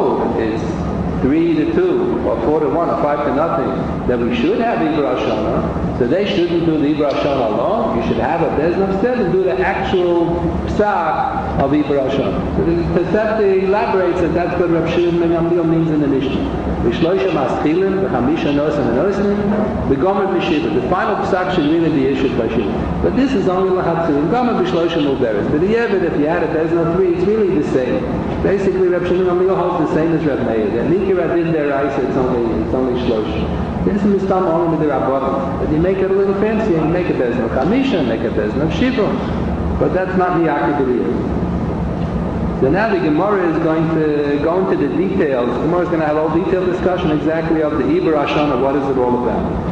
3 to 2, or 4 to 1, or 5 to nothing, then we should have Ibra Hashana. So they shouldn't do the Ibra Hashana alone. You should have a bezna instead and do the actual psak of Ibra Hashana. So the Tosefta elaborates that that's what Rav Shimon Gamliel means in the Mishnah. V'shloisha maschilim, v'chamisha nosan and nosan, v'gomer b'shiva. The final psak should really be issued by Shiva. But this is only lahatzu. V'gomer b'shloisha muberes. But the Yevid, if you had a bezna 3, it's really the same. Basically, Rav Shimon Gamliel holds the same as Rav Meir. That nikir adin deraisa, it's only shlosh. This is mistam only with the rabbanim. But you make it a little fancy and you make a bezna of chamisha, make a bezna of shiva. But that's not miyakid b'liyah. So now the Gemara is going to go into the details. The Gemara is going to have a whole detailed discussion exactly of the Ibra Hashana, what is it all about.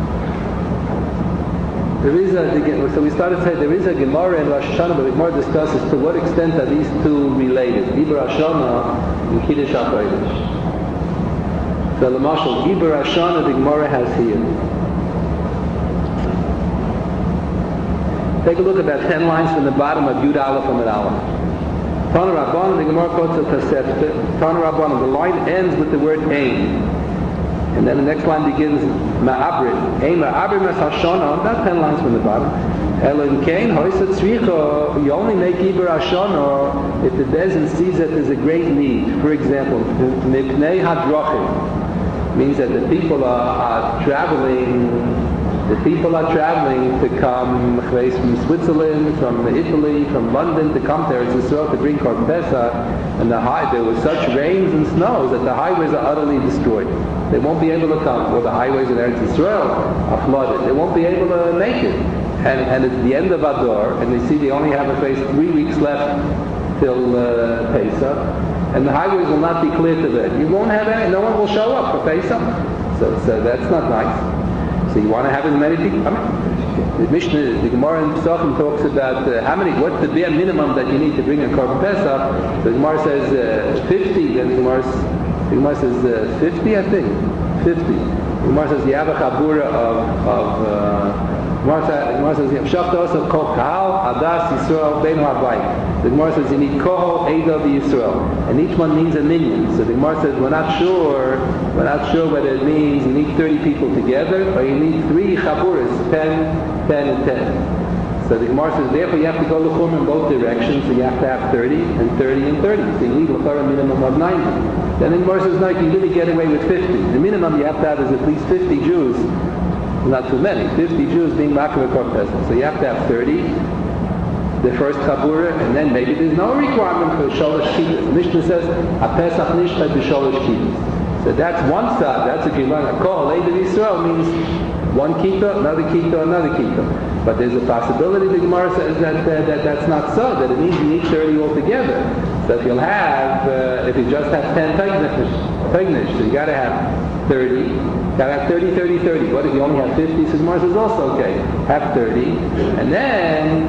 So we started to say there is a Gemara in Rosh Hashanah, but the Gemara discusses to what extent are these two related, Ibra Hashana and Kiddush HaKodesh. So the Mashal, Ibra Hashana, the Gemara has here. Take a look at that 10 lines from the bottom of Yud Aleph and Aleph. Tana Rabbanan, the Gemara quotes a Tosefta. Tana Rabbanan, the line ends with the word Ein. And then the next line begins Ma'abrid. Ein Ma'abrid Mes Hashana, not 10 lines from the bottom. Elin Kain, Hoysa Tzricha, you only make Ibra Hashana if the Bezin sees that there's a great need. For example, Mipnei Hadrachim means that the people are traveling. The people are traveling to come from Switzerland, from Italy, from London to come there to Israel to bring Korban Pesach, and there were such rains and snows that the highways are utterly destroyed. They won't be able to come. Well, the highways in Eretz Israel are flooded. They won't be able to make it. And it's the end of Adar, and they see they only have at least 3 weeks left till Pesach, and the highways will not be clear to them. You won't have any. No one will show up for Pesach. So that's not nice. So you want to have as many people. The Mishnah, the Gemara in Pesachim talks about what's the bare minimum that you need to bring a Korban Pesach. The Gemara says 50. Then the Gemara says 50, I think. 50. The Gemara says you have a chabura of the Gemara says you have shachtos of kol kahal adas Yisrael bein ha'bayit. The Gemara says you need kohol eida Yisrael, and each one means a minion. So the Gemara says we're not sure whether it means you need 30 people together or you need 3 chaburas, 10, 10, and 10. So the Gemara says therefore you have to go l'chum in both directions. So you have to have 30 and 30 and 30. So you need a minimum of 90. Then the Gemara says no, you can really get away with 50. The minimum you have to have is at least 50 Jews. Not too many. 50 Jews being Makar Korban Pesach. So you have to have 30, the first Chabura, and then maybe there's no requirement for Sholosh Kitas. The Mishnah says, a Pesach Nishta b'Sholosh Kitas. So that's one side. That's a Gemara. Kol Eid of Yisrael means one Kita, another Kita, another Kita. But there's a possibility, the Gemara says, that that's not so, that it means you need 30 altogether. So if you'll have, if you just have 10 Tegnish, so you got to have 30. Got to have 30, 30, 30. What if you only have 50? So the Gemara says also, okay, have 30. And then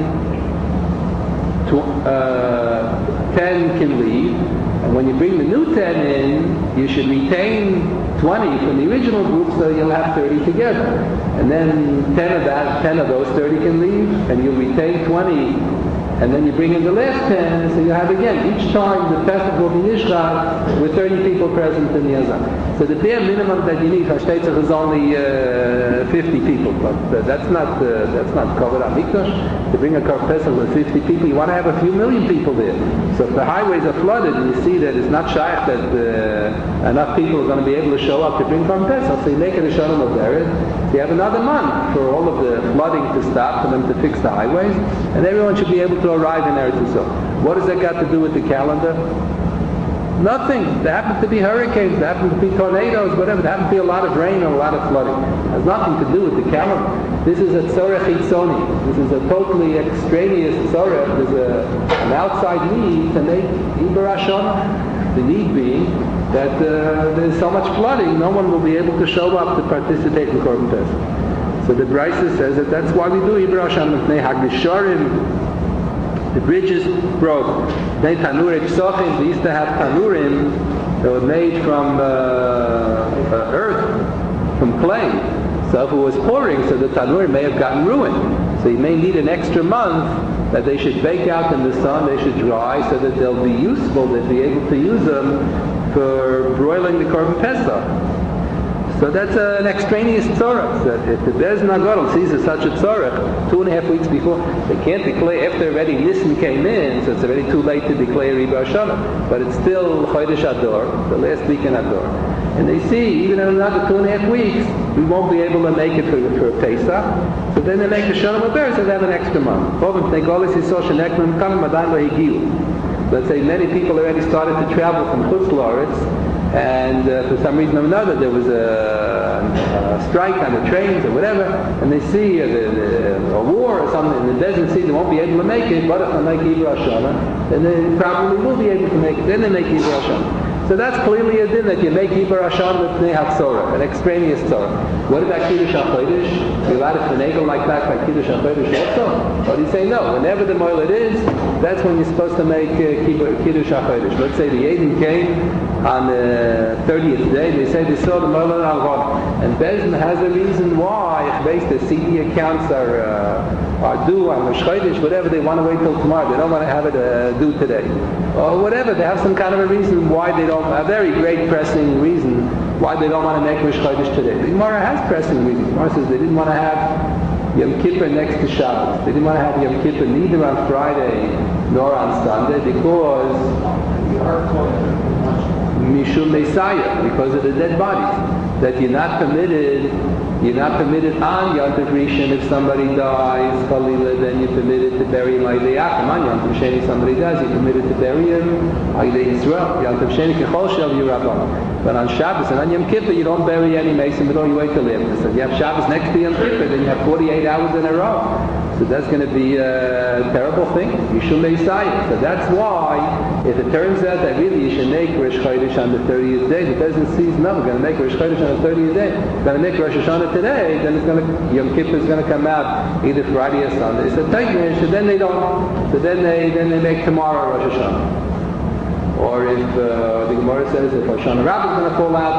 10 can leave. And when you bring the new 10 in, you should retain 20 from the original group, so you'll have 30 together. And then 10 of those 30 can leave, and you'll retain 20 and then you bring in the last 10, so you have again, each time the Pesach will be Nishchad with 30 people present in the Azan. So the bare minimum that you need for Shtetzach is only 50 people, but that's not covered on Mikdash. To bring a Korban Pesach with 50 people, you want to have a few million people there. So if the highways are flooded and you see that it's not shaykh that enough people are going to be able to show up to bring Korban Pesach, so you make it a Shalom of Eretz. You have another month for all of the flooding to stop, for them to fix the highways, and everyone should be able to arrive in Eretz Yisrael. What does that got to do with the calendar? Nothing. There happen to be hurricanes, there happen to be tornadoes, whatever. There happen to be a lot of rain and a lot of flooding. It has nothing to do with the calendar. This is a tzorech hitzoni. This is a totally extraneous tzorech. There's an outside need to make Iber Hashanah. The need being that there's so much flooding, no one will be able to show up to participate in Korban Pesach. So the Brisa says that that's why we do Iber Hashanah Mipnei Hagdisharim. The bridges broke. They tanurei psochim. They used to have tanurim that were made from earth, from clay. So if it was pouring, so the tanur may have gotten ruined. So you may need an extra month that they should bake out in the sun. They should dry so that they'll be useful. They'll be able to use them for broiling the Korban Pesach. So that's an extraneous tzorach. That if the Beis Nagadol sees as such a tzorach 2.5 weeks before, they can't declare after already Nisan came in, so it's already too late to declare Iber Hashanah. But it's still Chodesh Adar, the last week in Adar. And they see, even in another 2.5 weeks, we won't be able to make it for Pesach. So then they make a Shalom Aver, so they have an extra month. Let's say many people already started to travel from Chutz La'aretz, and for some reason or another there was a strike on the trains or whatever, and they see a war or something in the desert, see they won't be able to make it, but if they make Iber Hashanah, then they probably will be able to make it, then they make Iber Hashanah. So that's clearly a din that you make Iber Hashanah with Hatzorah, an extraneous tzorah. What about Kiddush HaChodesh? You're allowed to finagle like that by Kiddush HaChodesh also? Or do you say no? Whenever the moiled is, that's when you're supposed to make Kiddush HaChodesh. Let's say the Yidden came on the 30th day, they say they saw the moiled al-Ghad. And Beis Din has a reason why, based the CD accounts are due on Rosh Chodesh, whatever, they want to wait till tomorrow. They don't want to have it due today. Or whatever, they have some kind of a reason why they don't, a very great pressing reason why they don't want to make Rosh Chodesh today. The Gemara has pressing reasons. The Gemara says they didn't want to have Yom Kippur next to Shabbos. They didn't want to have Yom Kippur neither on Friday nor on Sunday because Mishum Messiah, because of the dead bodies. That you're not permitted on Yom Tov Rishon if somebody dies, Chalila, then you're permitted to bury him Aydei Achim. On Yom Tov Sheni, somebody dies, you're permitted to bury him Aydei Yisrael. Yom Tov Sheni Kechol Shel Yirabban. But on Shabbos and on Yom Kippur, you don't bury any Mason, but you wait till after. So you have Shabbos next to Yom Kippur, then you have 48 hours in a row. So that's going to be a terrible thing. You should make Messiah. So that's why, if it turns out that really you should make Rosh Chodesh on the 30th day, the Beis Din sees no, we're going to make Rosh Chodesh on the 30th day, we're going to make Rosh Hashanah today, then it's going to, Yom Kippur is going to come out either Friday or Sunday. So so then they don't. So then they make tomorrow Rosh Hashanah. Or if the Gemara says if Hoshana Rabbah is going to fall out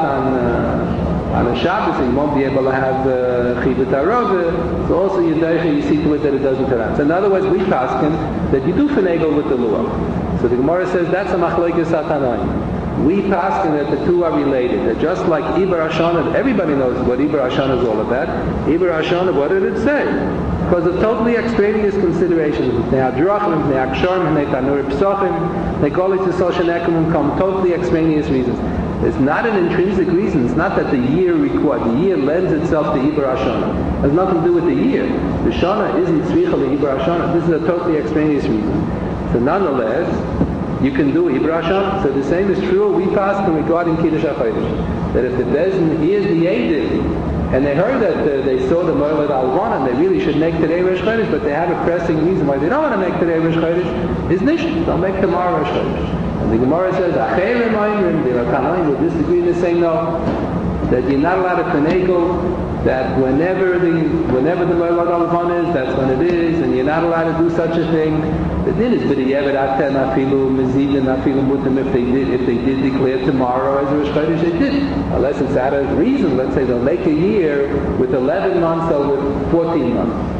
on a Shabbos, and you won't be able to have Chibut HaRoveh, so also you see to it that it doesn't turn out. So in other words, we paskin that you do finagle with the Luah. So the Gemara says that's a machlokes Tannaim. We paskin that the two are related. That just like Iber Hashanah, everybody knows what Iber Hashanah is all about. Iber Hashanah, what did it say? Because of totally extraneous considerations. They are drachim, they are ksharm, they are tanur psochim, they call it to soshanekum, come totally extraneous reasons. It's not an intrinsic reason. It's not that the year lends itself to Iber Hashanah. It has nothing to do with the year. The Shana isn't tzricha Iber Hashanah. This is a totally extraneous reason. So nonetheless, you can do Iber Hashanah. So the same is true. We pass regarding Kiddush HaChodesh. That if the Beis Din hears the Yedid, and they heard that they saw the Moiled Al-Wan, and they really should make today Rosh Chodesh, but they have a pressing reason why they don't want to make today Rosh Chodesh, is nish. They'll make tomorrow Rosh Chodesh. And the Gemara says, Acherim Ayrim, the Tanaim will disagree and say no, that you're not allowed to finagle, that whenever the Moiled Al-Wan is, that's when it is, and you're not allowed to do such a thing. The din is b'di'evet aten afilu mezid and afilu mutim if they did declare tomorrow as a Rosh Chodesh, they did. Unless it's out of reason, let's say they'll make a year with 11 months or with 14 months.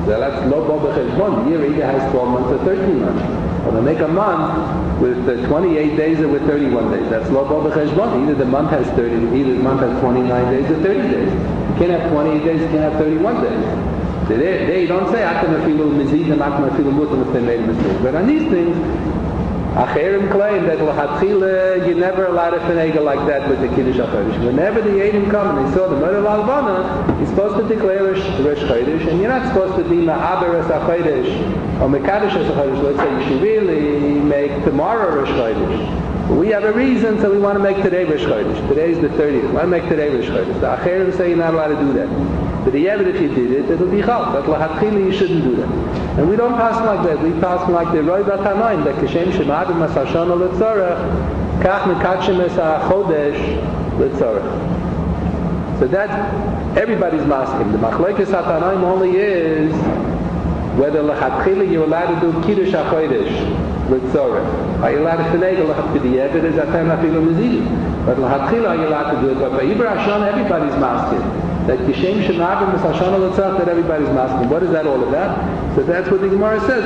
So that's lo bo b'cheshbon. The year either has 12 months or 13 months. Or they make a month with 28 days or with 31 days. That's lo bo b'cheshbon. Either the month has 29 days or 30 days. You can't have 28 days, you can't have 31 days. So they don't say, atam afilu mizidim, atam afilu mutam if they made a mistake. But on these things, Acherim claim that l'chatchila you're never allowed to finagel like that with the Kiddush HaChodesh. Whenever the Eidim come and they saw the murder of Alvana, you're supposed to declare Rosh Chodesh, and you're not supposed to be Ma'aber as HaChodesh or Mekadosh as HaChodesh. Let's say you should really make tomorrow Rosh Chodesh. But we have a reason, so we want to make today Rosh Chodesh. Today is the 30th. We want to make today Rosh Chodesh. The Acherim say you're not allowed to do that. But the evidence if you did it, it'll be chal. But l'chatchila you shouldn't do that. And we don't pass like that. We pass like the Roi Batanoim, that Kishem Shemadim As Hashana L'Tzorach, Kach Mekachim Es HaChodesh L'Tzorach. So that, everybody's masking. The Machlokes HaTanoim only is whether l'chatchila you're allowed to do Kiddush HaChodesh L'Tzorach. Are you allowed to finagel to the evidence atem afilu mizidim? But l'chatchila are you allowed to do it? But by Ibra Hashana everybody's masking. That Kishem Shemagim is Hashana L'Tzach, that everybody's masking. What is that all about? So that's what the Gemara says.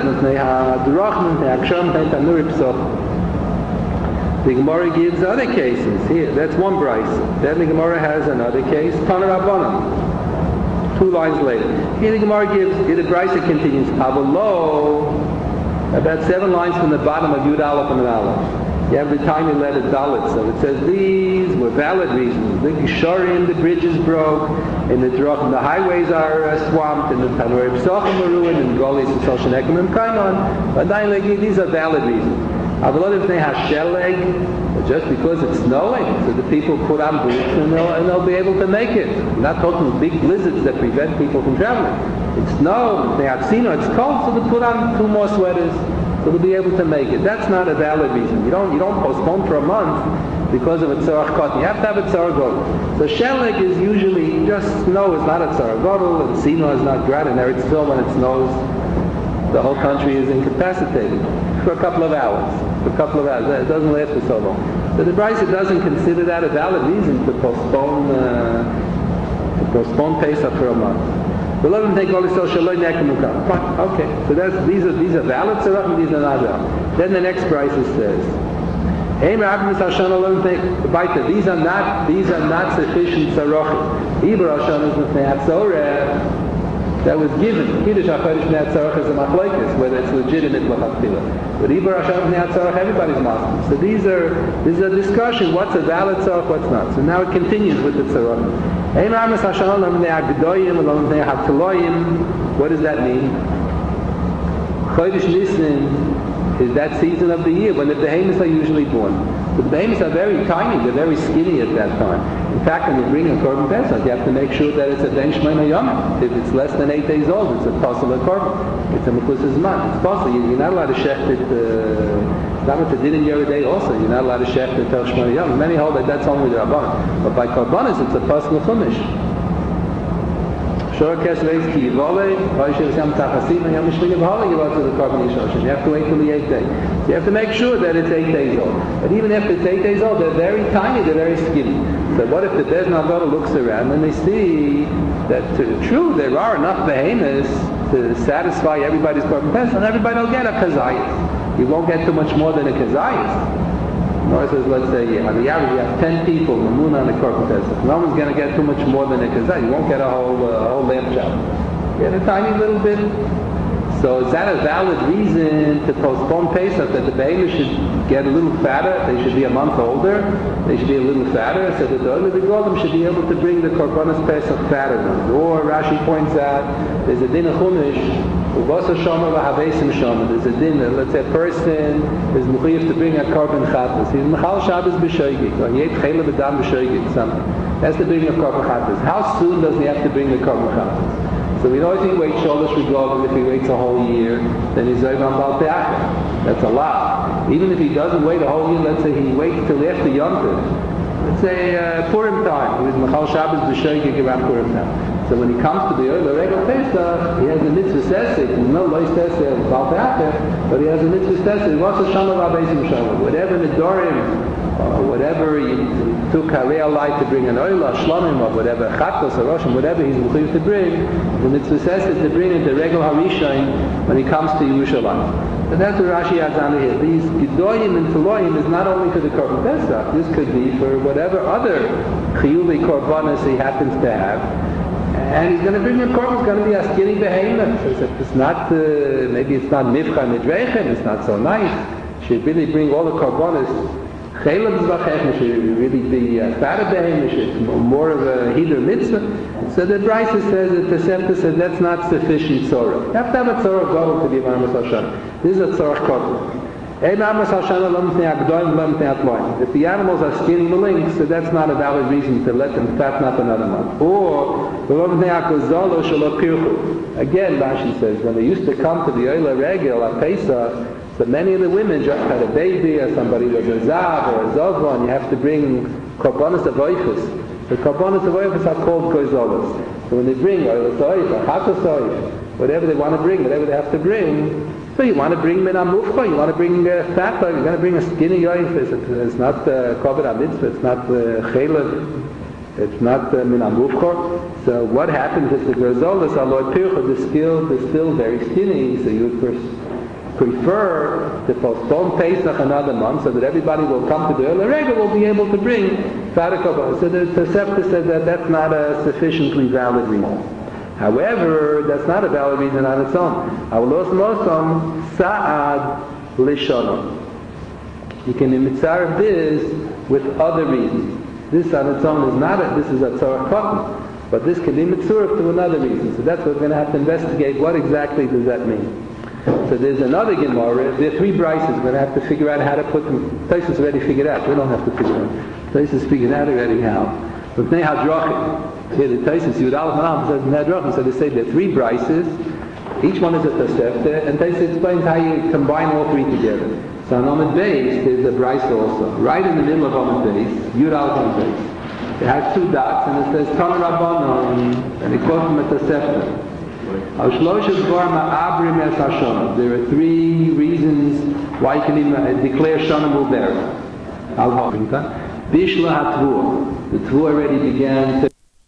The Gemara gives other cases. Here, that's one Bryce. Then the Gemara has another case. Tana Rabbanan. 2 lines later. Here the Gemara gives, here the Bryce continues. Avalo, about 7 lines from the bottom of Yud Aleph and Aleph. You have the tiny letter Dalit, so it says these were valid reasons. The Gisharim, the bridges broke, and the Drachim, the highways are swamped, and the Tanur Psochim were ruined, and Golis and Soshenekim and Kainon. But these are valid reasons. Avalot they have Sheleg, just because it's snowing, so the people put on boots and they'll be able to make it. We're not talking big blizzards that prevent people from traveling. It's snow, they have seen it's cold, so they put on 2 more sweaters. So they'll be able to make it. That's not a valid reason. You don't postpone for a month because of a tzarach cotton. You have to have a tzarach godel. So sheleg is usually just snow is not a tzarach godel, and sino is not dry, and Eretz Yisrael when it snows, the whole country is incapacitated for a couple of hours. It doesn't last for so long. So the Brisa doesn't consider that a valid reason to postpone Pesach for a month. Fine, okay. So these are valid tzarach and these are not valid. Then the next Brisa says, these are not sufficient tzarachim. Ibra Hashanah is that was given. Kiddush HaChodesh B'nei Tzarach is a machlokes, whether it's legitimate l'chatchila. But Ibra Hashanah B'nei Tzarach, everybody's masking. So this is a discussion, what's a valid tzarach, what's not. So now it continues with the tzarach. What does that mean? Chodesh Nisan is that season of the year when the behemoths are usually born. The behemoths are very tiny, they're very skinny at that time. In fact, when you bring a korban pesach, you have to make sure that it's a ben shmeina yom. If it's less than 8 days old, it's a possible korban. It's a mechusas man. It's possible. You're not allowed to shecht it. It's not what they did in your day also. You're not allowed to shecht it tel shmeina yom. Many hold that that's only the rabbanon. But by korbanos, it's a possible chumash. You have to wait till the 8th day. So you have to make sure that it's 8 days old. But even if it's 8 days old, they're very tiny, they're very skinny. So what if the Bezdin Avoda looks around and they see that true, there are enough behemoths to satisfy everybody's korban pesach, and everybody will get a kazayas. You won't get too much more than a kazayas. Nor says, let's say, on the average, you have 10 people, Mamun on the korban pesach. No one's going to get too much more than a kazayas. You won't get a whole lamb chop. You get a tiny little bit. So is that a valid reason to postpone Pesach, that the behemoth should get a little fatter, they should be a month older, they should be a little fatter, so that the other Begolim should be able to bring the Korbanos Pesach fatter ones. Or Rashi points out, there's a din of Chumash, there's a din, let's say a person is mechuyev to bring a korban chatas. He's mechal Shabbos b'shoigig, or he ate chayla b'dam b'shoigig, something. He has to bring a korban chatas. How soon does he have to bring the korban chatas? So we know if he waits Sholosh Regalim, if he waits a whole year, then he's Zoyv on Baal Pe'achah. That's a lot. Even if he doesn't wait a whole year, let's say he waits till after Yom Tov. Let's say Purim time. He was Mechal Shabbos b'shoigig around Purim time. So when he comes to the Regel Pesach, he has a mitzvah sesek. No lois sesek Baal Pe'achah, but he has a mitzvah sesek. What's a Shalom Rabbeis Shalom? Whatever Nedorim or whatever, he took Harei Alai to bring an Oila, Shlomim, or whatever, Chatos, or Roshim, whatever he's mechuyev to bring, the mitzvah says is to bring it to Regel HaRishon when he comes to Yerushalayim. So that's what Rashi adds on here. These Gedoyim and Teloyim is not only for the Korban Pesach, this could be for whatever other Chiyuvei Korbanos he happens to have. And he's going to bring a korban. It's going to be a skinny behemoth. So it's not, maybe it's not mivcha midreichem. It's not so nice. Should really bring all the korbanos. Chaylim zbachem should really be fatter behemoth. Should more of a hidur mitzvah. So the Brisa says that the Tosefta says that's not sufficient tzorah. You have to have a tzorah goal to be Amos Hashem. This is a tzorah korban. If the animals are skinny malinks, so that's not a valid reason to let them fatten up another month. Or, again, Rashi says, when they used to come to the Oila Regel at Pesach, so many of the women just had a baby, or somebody was a Zav or a Zovva, and you have to bring Korbanos Avoifus. The Korbanos Avoifus are called Goizolos. So when they bring Oila Soif, or Chatos Soif, whatever they want to bring, whatever they have to bring, so you want to bring Min HaMufcha, you want to bring fat, you're going to bring a skinny yoif. It's not Koved HaMitzvah, it's not Chelev, it's not Min HaMufcha. So what happens if the Gerzolas are Lord Pircha, they're still very skinny, so you would prefer to postpone Pesach another month so that everybody will come to the Oila Regel, will be able to bring fatter Korban. So the Tosefta says that that's not a sufficiently valid reason. However, that's not a valid reason on its own. Avalos Mosam Sa'ad Lishonom. You can imitzar this with other reasons. This on its own is not this is a tzorach cotton, but this can be mitzurah to another reason. So that's what we're going to have to investigate. What exactly does that mean? So there's another Gemara. There are three brises. We're going to have to figure out how to put them. Taisus already figured out. We don't have to figure it out. Taisus figured out already how. But Bnei Hadrachim. Here the Taisus Yud Aleph Hanam says Bnei Hadrachim. So they say there are three brises. Each one is a Tosefta, and Taisus explains how you combine all three together. So on Amud Beis, there's a brise also. Right in the middle of Amud Beis, Yud Aleph Amud Beis. It has two dots, and it says Tan Rabbanon, and it quotes from a Tosefta. There are three reasons why you can declare Shana Mulbera. Bishla HaTvuah. The Tvuah already began to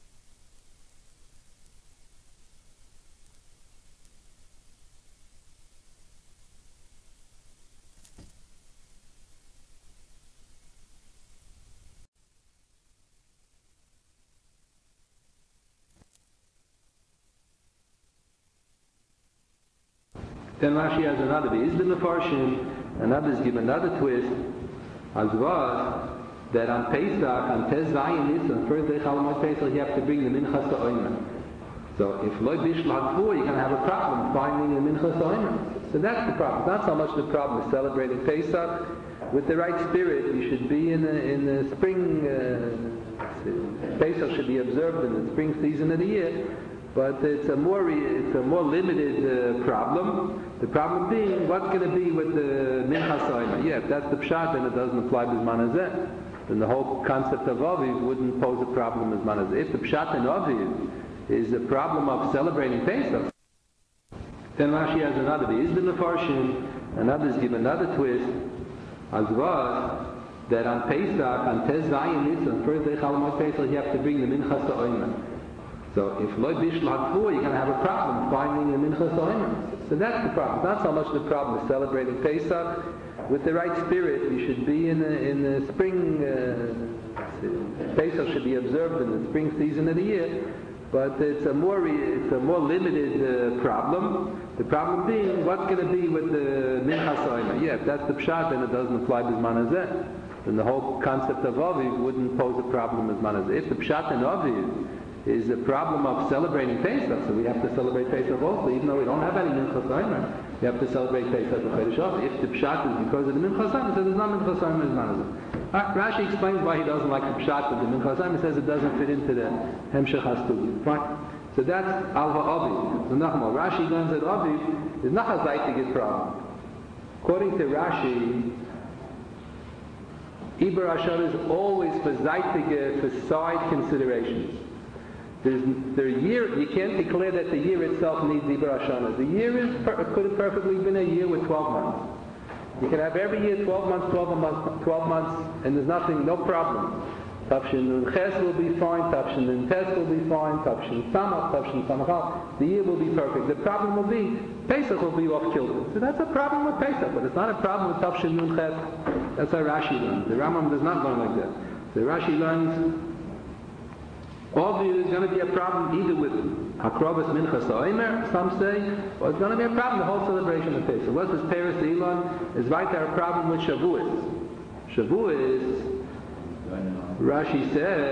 Then Rashi has another Be'izbin Mefarshim, and others give another twist, as was that on Pesach, on Tez Zayin Nisan, first day Chalamot Pesach, you have to bring the Minchas Ha'omer. So if Lo Bishul HaTvuah, you're going to have a problem finding the Minchas Ha'omer. So that's the problem. It's not so much the problem of celebrating Pesach. With the right spirit, you should be in the spring, Pesach should be observed in the spring season of the year. But it's a more limited problem. The problem being, what's going to be with the Minchas Ha'omer? Yeah, if that's the Pshat, then it doesn't apply to Zman Hazeh. Then the whole concept of Aviv wouldn't pose a problem with Zman Hazeh. If the Pshat in Aviv is a problem of celebrating Pesach, then Rashi has another Be'izbin Mefarshim, and others give another twist, as was that on Pesach, on Tez Zayin Nisan, first day Chalamot Pesach, you have to bring the Minchas Ha'omer. So if Lo Bishul HaTvuah, you're going to have a problem finding the Minchas Ha'omer. So that's the problem. It's not so much the problem of celebrating Pesach. With the right spirit, you should be in the spring. Pesach should be observed in the spring season of the year. But it's a more limited problem. The problem being, what's going to be with the Minchas Ha'omer? Yeah, if that's the Pshat, then it doesn't apply to Zman Hazeh. Then the whole concept of Aviv wouldn't pose a problem with Zman Hazeh. If the Pshat in Aviv is a problem of celebrating Pesach, so we have to celebrate Pesach also, even though we don't have any Minchas Ha'omer. We have to celebrate Pesach with Chodesh Av. If the Pshat is because of the Minchas Ha'omer, so there's no Minchas Ha'omer in Zman Hazeh. Rashi explains why he doesn't like the Pshat with the Minchas Ha'omer. He says it doesn't fit into the Hemshech HaStugi. Fine. So that's Al HaAviv. So Nachmal, Rashi learns that Aviv is not a Zaytigit problem. According to Rashi, Iber Ashar is always for Zaytigit, for side considerations. The year, you can't declare that the year itself needs Iber Hashana. The year could have perfectly been a year with 12 months. You can have every year 12 months, and there's nothing, no problem. Tafshin Nun Ches will be fine, Tafshin Nun Tes will be fine, Tafshin Samach, Tafshin Samachal, the year will be perfect. The problem will be, Pesach will be off kilter. So that's a problem with Pesach, but it's not a problem with Tafshin Nun Ches. That's how Rashi learns. The Rambam does not learn like that. The Rashi learns, obviously there's going to be a problem either with Hakrobas Minchas Oimer, some say, or it's going to be a problem the whole celebration of Pesach. What is Peres Elon? Is right there a problem with Shavuos. Shavuos, Rashi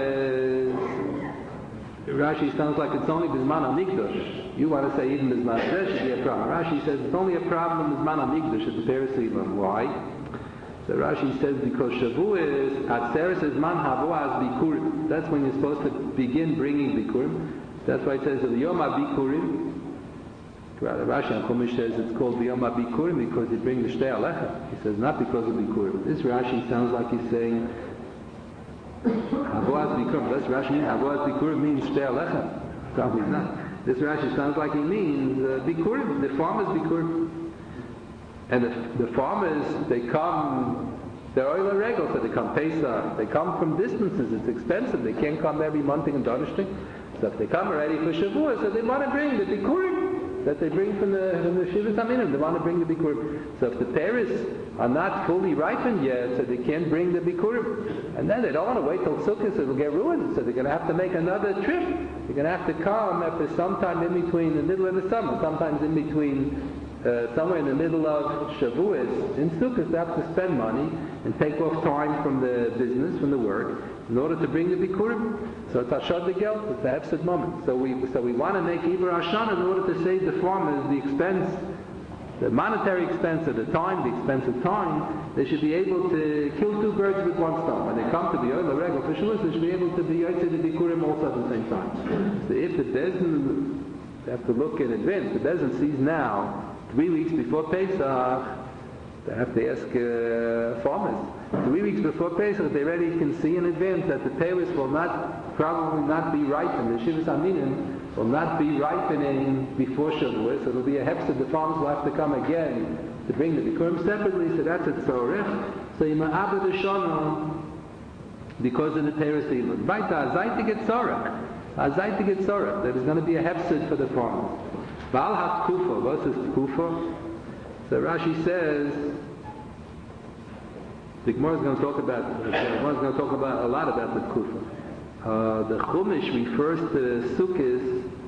sounds like it's only Bizman HaMikdash. You want to say even Bizman HaMikdash should be a problem. Rashi says it's only a problem in Bizman HaMikdash at the Peres Elon. Why? So Rashi says because Shavuos, Atzeres is Man Havoaz Bikurim. That's when you're supposed to begin bringing Bikurim. That's why it says the Yom HaBikurim. Rashi on Chumash says it's called the Yom HaBikurim because you bring the Shtei Alecha. He says not because of Bikurim. This Rashi sounds like he's saying Havoaz Bikurim. That's Rashi means Havoaz Bikurim means Shtei Alecha. Probably not. This Rashi sounds like he means Bikurim. The farmers Bikurim. And the farmers, they come, they're Oila Regel, so they come Pesach, they come from distances, it's expensive, they can't come every month in Donnerstag. So if they come already for Shavuot, so they want to bring the Bikurim that they bring from the Shivas Aminim, they want to bring the Bikurim. So if the pears are not fully ripened yet, so they can't bring the Bikurim. And then they don't want to wait till Sukkot, so it'll get ruined, so they're going to have to make another trip. They're going to have to come after sometime in between the middle of the summer, sometimes in between somewhere in the middle of Shavuos, in Sukkot, they have to spend money and take off time from the business, from the work, in order to bring the Bikurim. So it's Hashad the Geld, it's the Hefsed moment. So we want to make Iber Hashanah in order to save the farmers the expense, the monetary expense of the time, the expense of time. They should be able to kill two birds with one stone. When they come to the Oil Regel for Shavuos, they should be able to be Yotzei the Bikurim also at the same time. So if the Bezdin, they have to look in advance, the Bezdin sees now, 3 weeks before Pesach, they have to ask farmers. 3 weeks before Pesach, they already can see in advance that the pears will probably not be ripened. The Shivas Aminim will not be ripening before Shavuos. So it'll be a hefsed. The farmers will have to come again to bring the Bikurim separately. So that's a tzorech. So you ma'abed the shana because of the pears even. Vaita azay to get tzorech. Azay to get tzorech. There is going to be a hefsed for the farmers. Baal hat kufa. What is kufa? So Rashi says the Gemara is going to talk about a lot about the kufa. The Chumash refers to Sukkot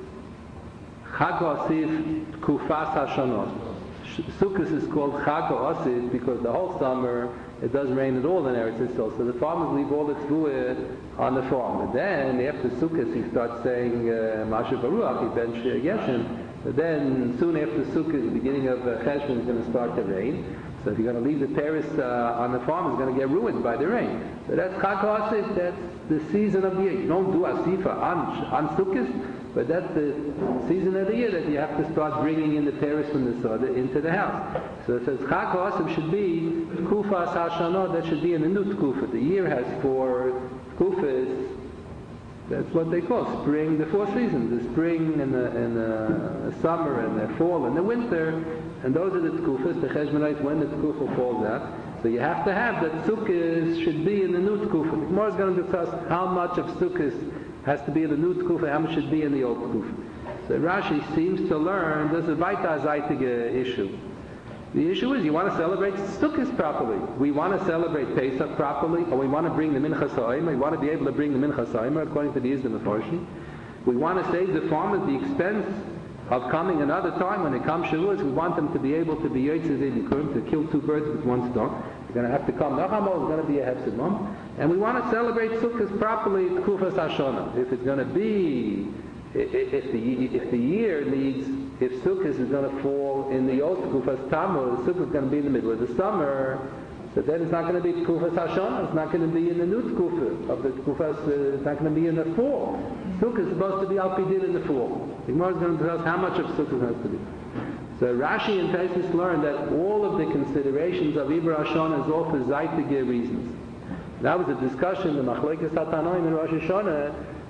Chag Osif Kufas Hashanot. Sukkot is called Chag Osif because the whole summer it doesn't rain at all in Eretz Yisrael. So the farmers leave all the tzvuah on the farm. And then after Sukkot he starts saying Masha Baruch, he bench Geshem. But then soon after Sukkot, the beginning of Cheshvan is going to start to rain. So if you're going to leave the pears on the farm, it's going to get ruined by the rain. So that's Chag HaAsif, that's the season of the year. You don't do Asifa on Sukkot, but that's the season of the year that you have to start bringing in the pears from the Soda into the house. So it says Chag HaAsif should be Kufas HaShanot, that should be in the new Tkufa. The year has 4 Kufas. That's what they call spring, the 4 seasons, the spring and the summer and the fall and the winter, and those are the tkufas, the cheshbonites, when the tkufa falls out. So you have to have that sukkahs should be in the new tkufa. The Gemara is going to discuss how much of sukkahs has to be in the new tkufa, how much should be in the old tkufa. So Rashi seems to learn there's a Vaita Zaitige issue. The issue is you want to celebrate Sukkot properly. We want to celebrate Pesach properly, or we want to bring the Minchas Ha'omer. We want to be able to bring the Minchas Ha'omer according to the Yizdim Mefarshim. We want to save the farmers the expense of coming another time when it comes Shavuos. We want them to be able to be Yotzei Bikurim, to kill 2 birds with 1 stone. They're going to have to come. Nachamo is going to be a Hefsed Mom. And we want to celebrate Sukkot properly, Kufas Hashanah. If it's going to be, if the year needs, if Sukkot is going to fall in the old Kufas Tammuz, Sukkot is going to be in the middle of the summer, so then it's not going to be Kufas Hashanah, it's not going to be in the new Kufas of the Kufas, it's not going to be in the fall. Sukkot is supposed to be Al-Pidin in the fall. The Gemara is going to tell us how much of Sukkot has to be. So Rashi and Taisus learned that all of the considerations of Iber Hashanah is all for Zaitige reasons. That was a discussion, the Machlekes HaTanoim in Rosh Hashanah,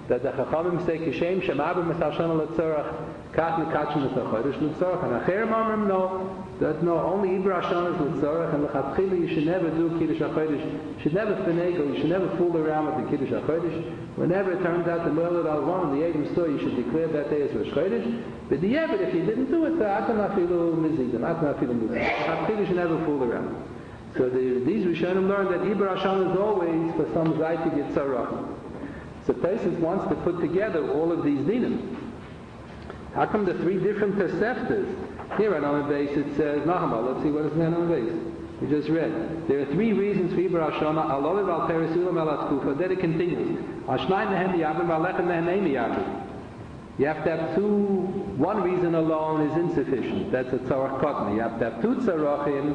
that the Chachamim say Kishem Shemabim Mesashana Letzorach Kat Nekachim Letzorach Letzorach and Acher Mamrim no only Ibra Hashanah is Letzorach and Lechatchila you should never do Kiddush HaChodesh, you should never finagle, you should never fool around with the Kiddush HaChodesh. Whenever it turns out the Moilad Al-Van in the Eidim store you should declare that day as Rosh Chodesh. But if you didn't do it, Atan Afilu Mizidim, Atan Afilu Mizidim. Lechatchila you should never fool around. So these Rishonim learn that Ibra Hashanah is always for some Zayt to get Tzarach. So Taisus wants to put together all of these dinim. How come the three different Toseftas? Here on the base it says Nahama. Let's see what is on the base. We just read. There are three reasons for Ibra Hashanah. Aloviv al Perisulam al Atkufa. Then it continues. Ashnai mehem yabim alechem mehem eimi yabim. You have to have one reason alone is insufficient. That's a tzarach katan. You have to have two tzarachim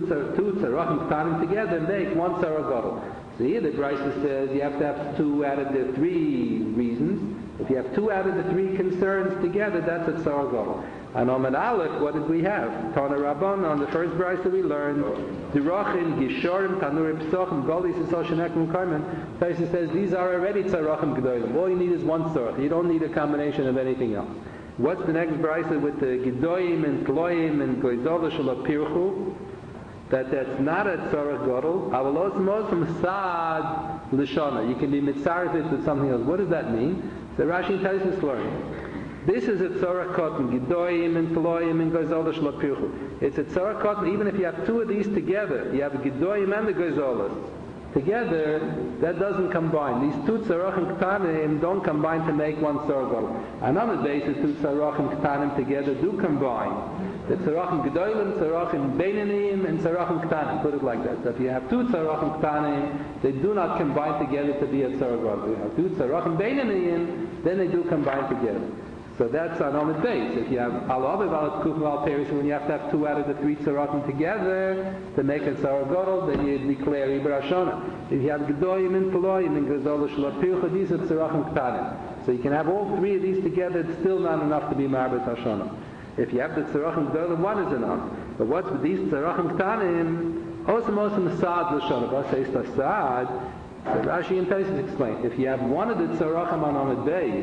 ktanim together and make one tzarach gadol. So here the Brisa says you have to have two out of the three reasons. If you have two out of the three concerns together, that's a tzarach gadol. And on Aleph, what did we have? Tana Rabban, on the first Brisa we learned, Dirachim, Gishorim, Tanur Psochim, Golis, Soshenekim, Karmen. Taisa says these are already tzarachim gedolim. All you need is one tzarach. You don't need a combination of anything else. What's the next Brisa with the Gedoyim and Tloyim and Goizol Shalapirchu? That's not a tzarach gadol. Avalos mosum sad l'shana. You can be mitzarefit with something else. What does that mean? So Rashi tells us learning. This is a tzarach katan, Gedoyim and Tloyim and Goizol Shalapirchu. It's a tzarach katan. Even if you have two of these together, you have the Gedoyim and the Goizolas. Together, that doesn't combine. These two tzarachim ktanim don't combine to make one tzarach gadol. And on the basis, two tzarachim ktanim together do combine. The tzarachim gedolim, tzarachim beinanim, and tzarachim ktanim. Put it like that. So if you have two tzarachim ktanim, they do not combine together to be a tzarach gadol. If you have two tzarachim beinanim, then they do combine together. So that's on Amid Beis. If you have Al-Aviv, Al-Kufim, Al-Peris, when you have to have two out of the three tzarachim together to make a tzarach gadol, then you declare Ibra Hashanah. If you have Gedoyim and Tloyim and Gazol Shalapircha, these are tzarachim ktanim. So you can have all three of these together, it's still not enough to be Marbet Hashanah. If you have the tzarachim gedolim, one is enough. But what's with these tzarachim ktanim? Osam Saad L'Shana. What says the Saad? So Rashi and Taisus explain. If you have one of the tzarachim on Amid Beis,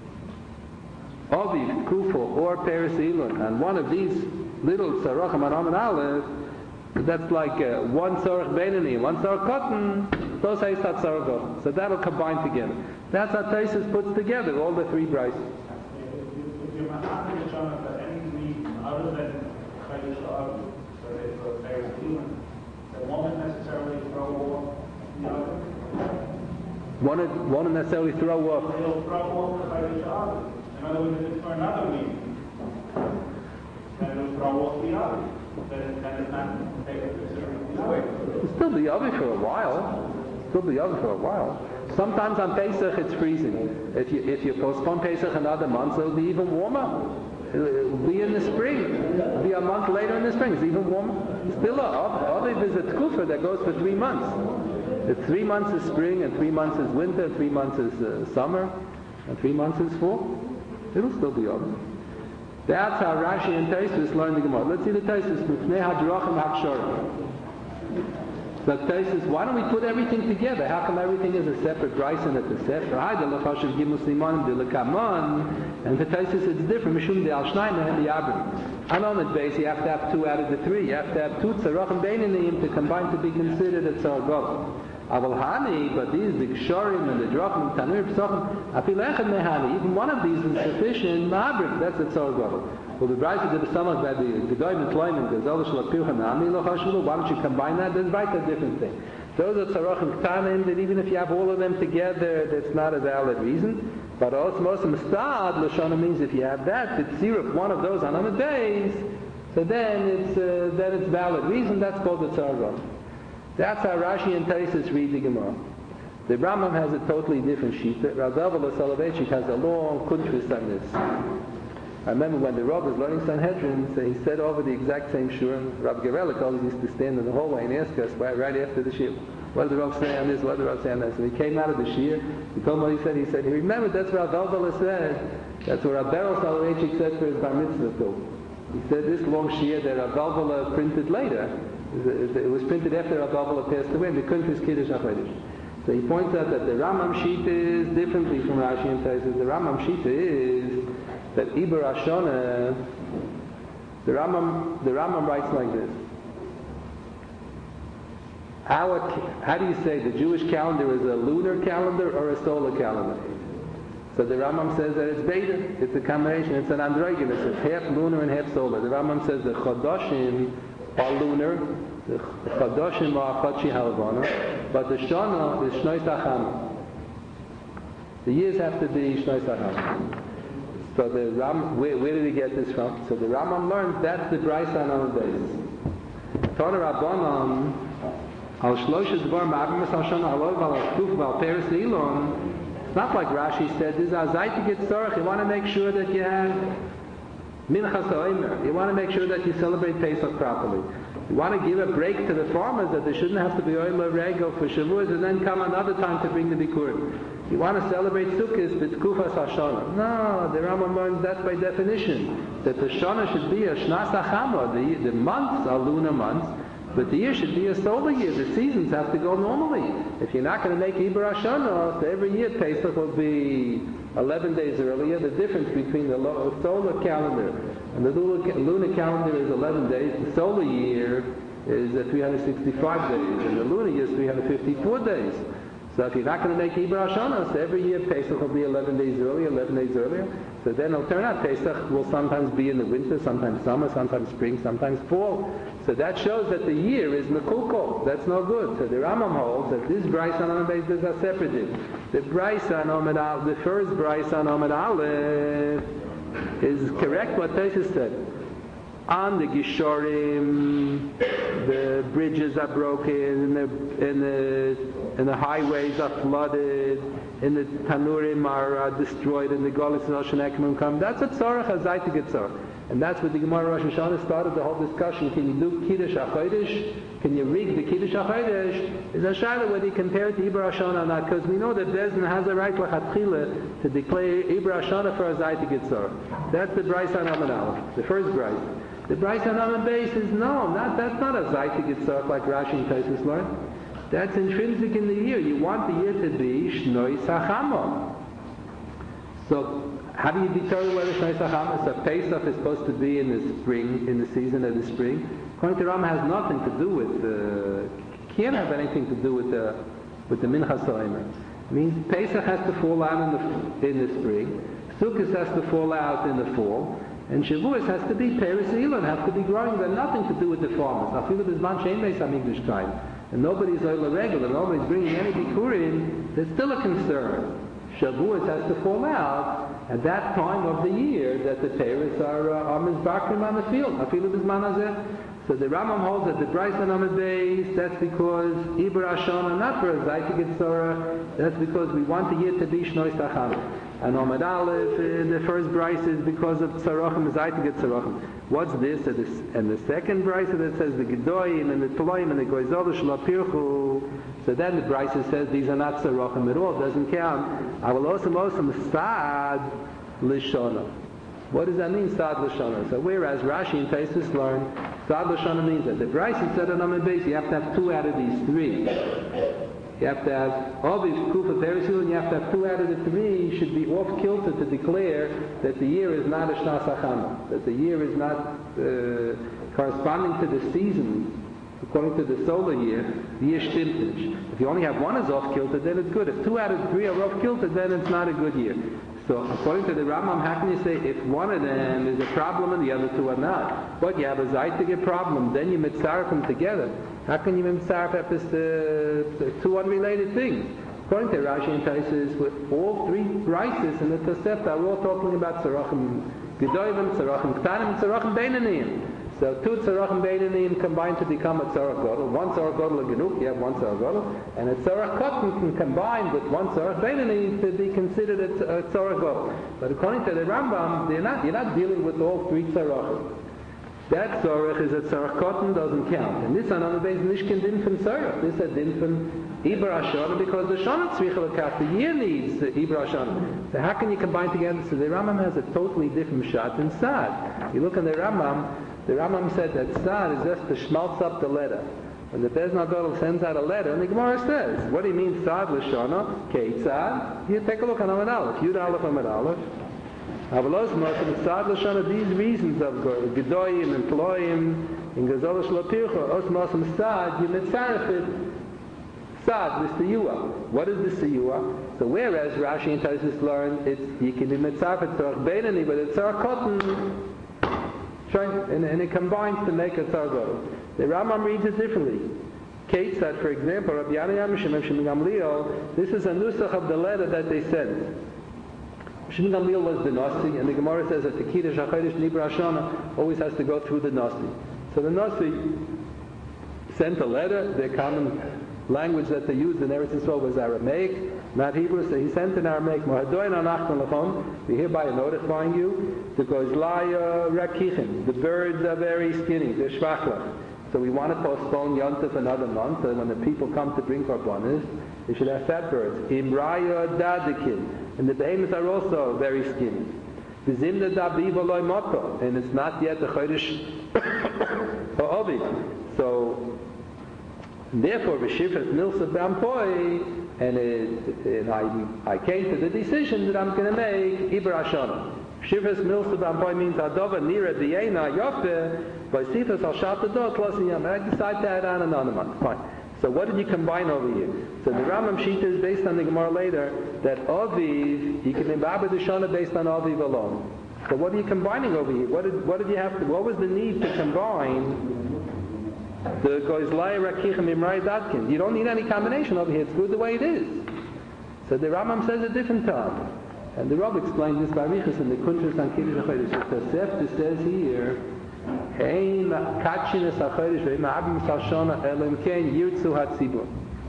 Aviv, Kufa, or Peres Elon, and one of these little tzarachim on Amid Aleph, that's like one tzarach beinani, one tzarach katan, those say that tzarach gadol. So that'll combine together. That's how Taisus puts together all the three brises. If you're Mahaman Hashanah for any reason other than Chodesh Av, so it's for Peres Elon, that won't necessarily throw off the other. Won't necessarily throw off. It'll throw off the Chodesh Av. In other words, if it's for another reason, then it'll throw off the other. Then it's not taken consideration the other. It'll still be over for a while. Sometimes on Pesach it's freezing. If you postpone Pesach another month, it'll be even warmer. It'll be in the spring. It'll be a month later in the spring. It's even warmer. Still, there's a tkufa that goes for 3 months. It's 3 months is spring, and 3 months is winter, 3 months is summer, and 3 months is fall. It'll still be over. That's how Rashi and Taisus learn the Gemara. Let's see the Taisus. Mipnei hadrachim haksharim. But Taisus, why don't we put everything together? How come everything is a separate brisa and a separate? And the Taisus it's different. Mishum de al shnai mehem yabim. And on that base, you have to have two out of the three. You have to have two tzarachim beinanim to combine to be considered a tzarach gadol. Avalhani, but these the gshorim and the drachim, tanur psochim, afil echad mehani. Even one of these is sufficient. Ma'abrim, that's a tzarach gadol. Well, the brisa did the stomach by the gedolim and tloim and gazol shalapircha nami lo chashulu. Why don't you combine that? Then write a different thing. Those are tzarachim ktanim that even if you have all of them together, that's not a valid reason. But also most mustad l'shana means if you have that, it's zero one of those on the days, so then it's valid reason. That's called the tzarach gadol. That's how Rashi and Taisus read the Gemara. The Rambam has a totally different sheet. Rav Dovah Soloveitchik has a long kuntris on this. I remember when the Rav was learning Sanhedrin, so he said over the exact same shur. Rav Gerelik always used to stand in the hallway and ask us right after the shir, what did the Rav say on this, what did the Rav say on that? So he came out of the shir, he told me what he said, he remembered that's what Rav Dovah said, that's what Rav Beryl Soloveitchik said for his bar mitzvah too. He said this long shir that Rav Dovah printed later, it was printed after Rav Dovah passed away, and the country's Kiddush HaChodesh. So he points out that the Rambam Shita is differently from Rashi and Taisus. The Rambam Shita is that Iber Ashana, the Rambam writes like this. How do you say the Jewish calendar is a lunar calendar or a solar calendar? So the Rambam says that it's beta, it's a combination, it's an androgynous, it's half lunar and half solar. The Rambam says the Chodoshim are lunar, the Chodoshim are Chodshi Halvana, but the Shana is Shnoi Sacham. The years have to be Shnoi Sacham. So the where did he get this from? So the Rambam learns that's the Braysan on the base. Tana Rabbanan, Al Shloshes Dvar Ma'avim Es Hashana Halov Al Kuf Val Peres Elon. It's not like Rashi said, this is a Zaytik Tzorach. You want to make sure that you have Minchas Omer. You want to make sure that you celebrate Pesach properly. You want to give a break to the farmers that they shouldn't have to be Omer Rego for Shavuos and then come another time to bring the Bikurim. You want to celebrate Sukkot with Tkufas Hashana. No, the Rambam learns that by definition. That the Shana should be a Shnas HaChamah. The months are lunar months. But the year should be a solar year. The seasons have to go normally. If you're not going to make Iber Hashanah, so every year Pesach will be 11 days earlier. The difference between the solar calendar and the lunar calendar is 11 days. The solar year is 365 days, and the lunar year is 354 days. So if you're not going to make Iber Hashanah, so every year Pesach will be 11 days earlier, 11 days earlier. So then it'll turn out Pesach will sometimes be in the winter, sometimes summer, sometimes spring, sometimes fall. So that shows that the year is Mekukol. That's no good. So the Rambam holds that this Braysan on base is a separate din. The Braysan Omed Aleph, the first Braysan Omed Aleph is correct what Taisus said. On the Gishorim, the bridges are broken, and the highways are flooded, and the Tanurim are destroyed, and the Golis and Oshanekim come. That's a tzorach, a zaytik tzorach. And that's what the Gemara Rosh Hashanah started the whole discussion. Can you do Kiddush HaChodesh? Can you rig the Kiddush HaChodesh? Is a shayla whether you compare it to Iber Hashanah or not. Because we know that Bezdin has a right l'chatchila to declare Iber Hashanah for a zaytik tzorach. That's the Braysan Amud Aleph, the first Braysan. The Braysan Amud Beis is no, that's not a zaytik tzorach like Rashi and Taisus learned. That's intrinsic in the year. You want the year to be Shnoi Sachama. So, how do you determine whether Shnoi Sachama? So Pesach is supposed to be in the spring, in the season of the spring. According to Rambam, has nothing to do with, can't have anything to do with the Minchas Omer. It means Pesach has to fall out in the spring, Sukkot has to fall out in the fall, and Shavuos has to be Peres Elon, have to be growing. They're nothing to do with the farmers. I feel that there's Zman Shein Beis HaMikdash time, and nobody's Oila regular, nobody's bringing any Bikurim. There's still a concern. Shavuos has to fall out at that time of the year that the Peres are mizbarkim on the field. I feel it is manazeh. So the Rambam holds that the Braysan Amud Beis, that's because Iber Hashanah, not for a zaytik tzorach, that's because we want the year to be Shnoi Sacham. And Amud Aleph, the first Braysa is because of tzorachim, zaytik tzorachim. What's this? And the second Braysa that says the Gedoyim and the Toloim and the Goizol Shlapirchu. So then the Braysa says these are not tzorachim at all, doesn't count. I will also Sad Lishona. What does that mean, Sad Lishona? So whereas Rashi and Taisus learn, Sad Lishona means that the Braysa said on Amud Beis, you have to have two out of these three. You have to have Aviv, Kufa, Perisil, and you have to have two out of the three should be off kilter to declare that the year is not a Shnas HaChama, that the year is not corresponding to the season. According to the solar year, the year shtimtish. If you only have one is off kilter, then it's good. If two out of the three are off kilter, then it's not a good year. So according to the Rambam, how can you say if one of them is a problem and the other two are not? But you have a zaytik problem, then you mitzaref them together. How can you mitzaref the two unrelated things? According to Rashi and Taisus, with all three Braysos in the Tosefta are all talking about tzorachim gedolim, tzorachim ktanim, tzorachim beinanim. So two tzorachim beinanim combine to become a tzorach gadol. One tzorach gadol genuk, you have one tzorach gadol, and a tzorach katan can combine with one tzorach beinanim to be considered a tzorach gadol. But according to the Rambam, you're not dealing with all three tzorachim. That tzorach is a tzorach katan, doesn't count. And this on the base nishkin din from tzorach. This is a din from Iber Hashanah because the Shana tzricha l'kat, the year needs the Iber Hashanah. So how can you combine together? So the Rambam has a totally different shot than Sad. You look at the Rambam said that Sad is just to schmaltz up the letter. When the Beis Gadol sends out a letter, and the Gemara says, what do you mean, Tzad L'shana? Keitzad? You take a look on Amud Aleph, Yud Aleph Amud Aleph. Avalos Moshe, Tzad L'shana, these reasons of Gedoyim and Ployim, in Gazol Shlapircha, Os Moshe Tzad, you mitzarefit, Tzad, the Siyua. What is the Siyua? So whereas Rashi and Taisus learn, it's, you can be mitzarefit Tzarech Beinani, but it's Tzarech Kotten, and it combines to make a Tzarech Gadol. The Rambam reads it differently. Kate said, for example, Rabbi Yanai Shimon Gamliel, this is a nusach of the letter that they sent. Shimon Gamliel was the Nasi, and the Gemara says that the Kiddush HaChodesh Nibra Shana always has to go through the Nasi. So the Nasi sent a letter. The common language that they used in Eretz Yisrael was Aramaic, not Hebrew, so he sent in Aramaic, we hereby notifying you, because the birds are very skinny, they're shvachlach. So we want to postpone Yontif another month, so when the people come to bring korbanos, they should have fat birds. Imraya dadikin, and the behemoths are also very skinny. V'zimna dabiv aloy moto, and it's not yet the chodesh ha'ovid. So therefore, v'shifras milsa b'ampoi, and I came to the decision that I'm going to make Ibra Hashanah. Shifras milsa b'ampoi means adova nira b'yena yofe. By Sifas al Shatadot Lasiyam, I decide to add on another month. Fine. So what did you combine over here? So the Rambam Shita is based on the Gemara later that Aviv, you can imbibe the Shana based on Aviv alone. So what are you combining over here? What did you have to? What was the need to combine the Goizlai Rakichem Imrai Datkin? You don't need any combination over here. It's good the way it is. So the Rambam says a different time. And the Rav explained this by Riches in the Kuntres on Kiddush HaChodesh. The Tosefta says here, Hein katchinus hachodesh ve'ima'abim salshona elim kein yirtzu hatzibur.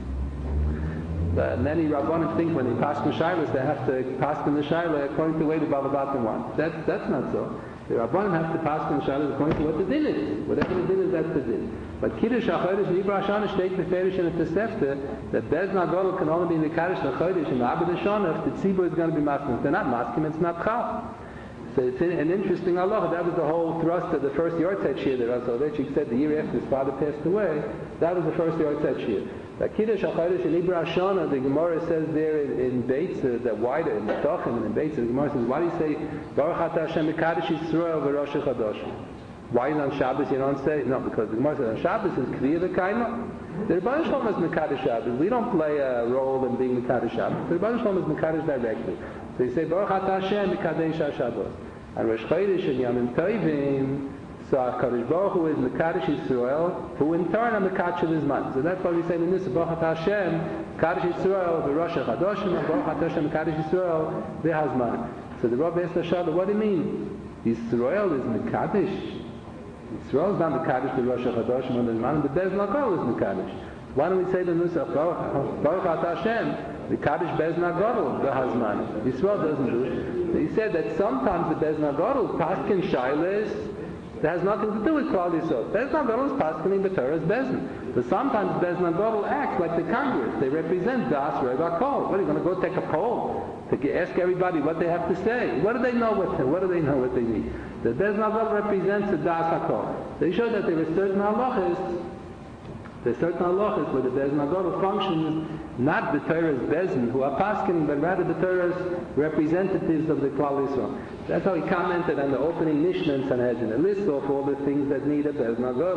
Many Rabbanim think when they pass the Shilas, they have to pass the Shilah according to the way the Balabatim want. That's not so. The Rabbanim have to pass the Shilas according to what the din is. Whatever the din is, that's the din. But Kiddush HaChodesh and Ibra Hashanah state beferish in the Tosefta that Beis Gadol can only be in the Kaddish HaChodesh and the Abed Hashanah if the Tzibur is going to be masking. If they're not masking, it's not Chal. So it's an interesting halacha. That was the whole thrust of the first Yortzeit Shir that Rashi said the year after his father passed away. That was the first Yortzeit Shir. The Kiddush HaChodesh and Ibra Hashanah, the Gemara says there in Beitza, that wider in Tachim and in Beitza, the Gemara says, why do you say Baruch Atah Hashem Mekadosh Yisrael v'Rosh Chadash? Why on Shabbos you don't say? No, because the Gemara says on Shabbos is Kriya V'Kaima. The Rebbeinu Shalom is Mekadosh Shabbos. We don't play a role in being Mekadosh Shabbos. The Rebbeinu Shalom is Mekadosh directly. So you say Baruch Atah Hashem Mekadosh HaShabbos. And Rosh Chodesh and Yamim Tovim, so HaKadosh Baruch Hu is Mekadosh Yisrael, who in turn are Mekadosh of his man. So that's why we say in this Baruch Atah Hashem Mekadosh Yisrael v'Rosh Chadoshim, and Baruch Atah Hashem Mekadosh Yisrael v'Hazman. So the Rav asked Hashem, what do you mean? Yisrael is Mekadosh. Yisrael is not Mekadosh v'Rosh Chadoshim and Hazman, but Beis Gadol is Mekadosh. Why don't we say the Nusach Baruch Atah Hashem Mekadosh Beis Gadol v'Hazman? Yisrael doesn't do it. He said that sometimes the Beis Gadol paskin shayles that has nothing to do with Klal Yisrael. Beis Gadol is paskin the Torah's bezin. But sometimes Beis Gadol acts like the Congress. They represent Das Reva Kol. What are you going to go take a poll to ask everybody what they have to say? What do they know what they know what they need? The Beis Gadol represents the Das HaKol. They show that there are certain halachas. There's certain halachas where the Beis Gadol functions not the Torah's bezin who are paskening, but rather the Torah's representatives of the Klal Yisrael. That's how he commented on the opening Mishnah in Sanhedrin. It lists off all the things that need a Beis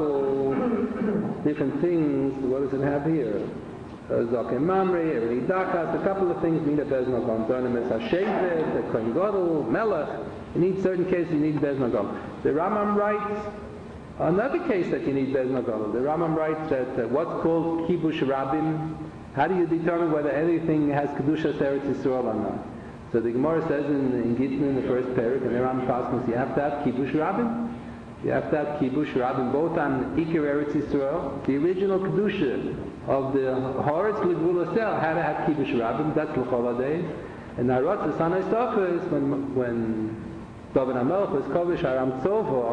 Gadol, different things. What does it have here? Zokim Mamri, Eri Dakas, a couple of things need a Beis Gadol. Donim es Hashevet, the Kohen Gadol, Melech. You need certain cases, you need Beis Gadol. The Rambam writes another case that you need Beis Gadol. The Rambam writes that what's called Kibush Rabim. How do you determine whether anything has Kedushas Eretz Yisrael or not? So the Gemara says in Gittin in the first parak, and the Rambam Pasmus, you have to have Kibush Rabim. You have to have Kibush Rabim both on Iker Eretz Yisrael. The original Kedusha of the Horetz L'Gvul Yisrael had to have Kibush Rabim. That's L'chol HaDeis. And Narotz Sanai Sofas, when David HaMelech was Kovish Aram Tzova,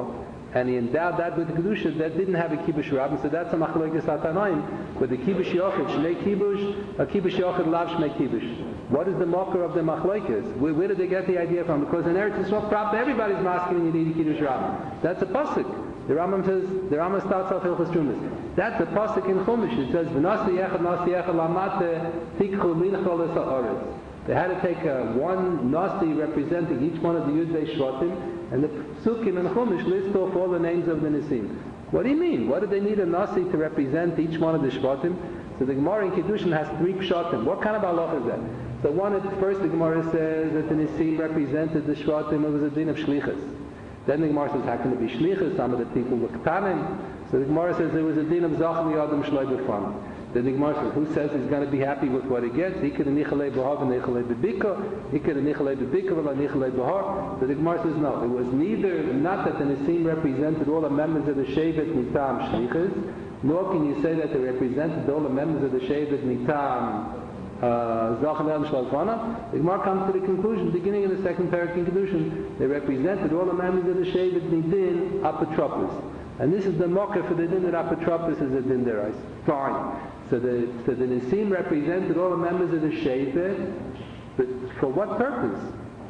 and he endowed that with the Kedusha that didn't have a Kibush Rabbin, so that's a Machlokes HaTanoim, with the Kibush Yochid, Shnei Kibush, a Kibush Yochid Lav Shnei Kibush. What is the mocker of the Machlokes? Where did they get the idea from? Because in Eretz Yisrael, probably everybody's masking you need a Kibush Rabbin. That's a pasuk. The Rambam says, the Rambam starts off Hilchos Trumas. That's a pasuk in Chumash. It says, V'nasi yechad lamate tikchu minchol ha'aretz. They had to take one Nasi representing each one of the Yudvei Shvatim, and the Psukim and Chumash list off all the names of the Nisim. What do you mean? What do they need a Nasi to represent each one of the Shvatim? So the Gemara in Kiddushin has 3 Pshatim. What kind of halach is that? So one at first the Gemara says that the Nisim represented the Shvatim, it was a din of Shlichus. Then the Gemara says, how can it be Shlichus? Some of the people were Ktanim. So the Gemara says there was a din of Zachmi Adam Shloi B'Fam. Then the Gemara says, who says he's going to be happy with what he gets? He could have nichalei b'har v'nichalei b'bika. He could have nichalei b'bika v'nichalei b'har. So the Gemara says, no, it was not that the Nisim represented all the members of the Shevet Mitam Shlichus, nor can you say that they represented all the members of the Shevet Mitam Zachem El Shalvana. The Gemara comes to the conclusion, beginning of the second parak in Kedushin, they represented all the members of the Shevet Midin Apotropos. And this is the mocker for the din that Apotropos is a din derais. Fine. So the Nisim represented all the members of the Shevet, but for what purpose?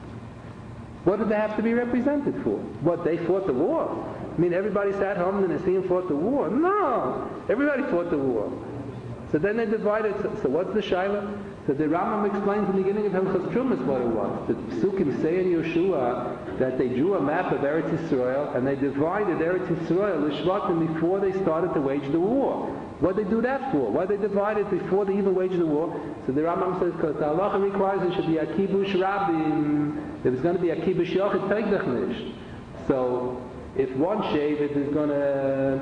What did they have to be represented for? What, they fought the war? I mean, everybody sat home and the Nisim fought the war? No! Everybody fought the war. So then they divided. So what's the Shaila? So the Rambam explains in the beginning of Hilchos Trumas what it was. The Psukim say in Yeshua that they drew a map of Eretz Yisrael and they divided Eretz Yisrael, the Shvatim, before they started to wage the war. What did they do that for? Why they divided before they even waged the war? So the Rambam says, because the halacha requires there should be a kibush rabbim. There was going to be a kibush yochid pegdach nish. So if one shevet is going to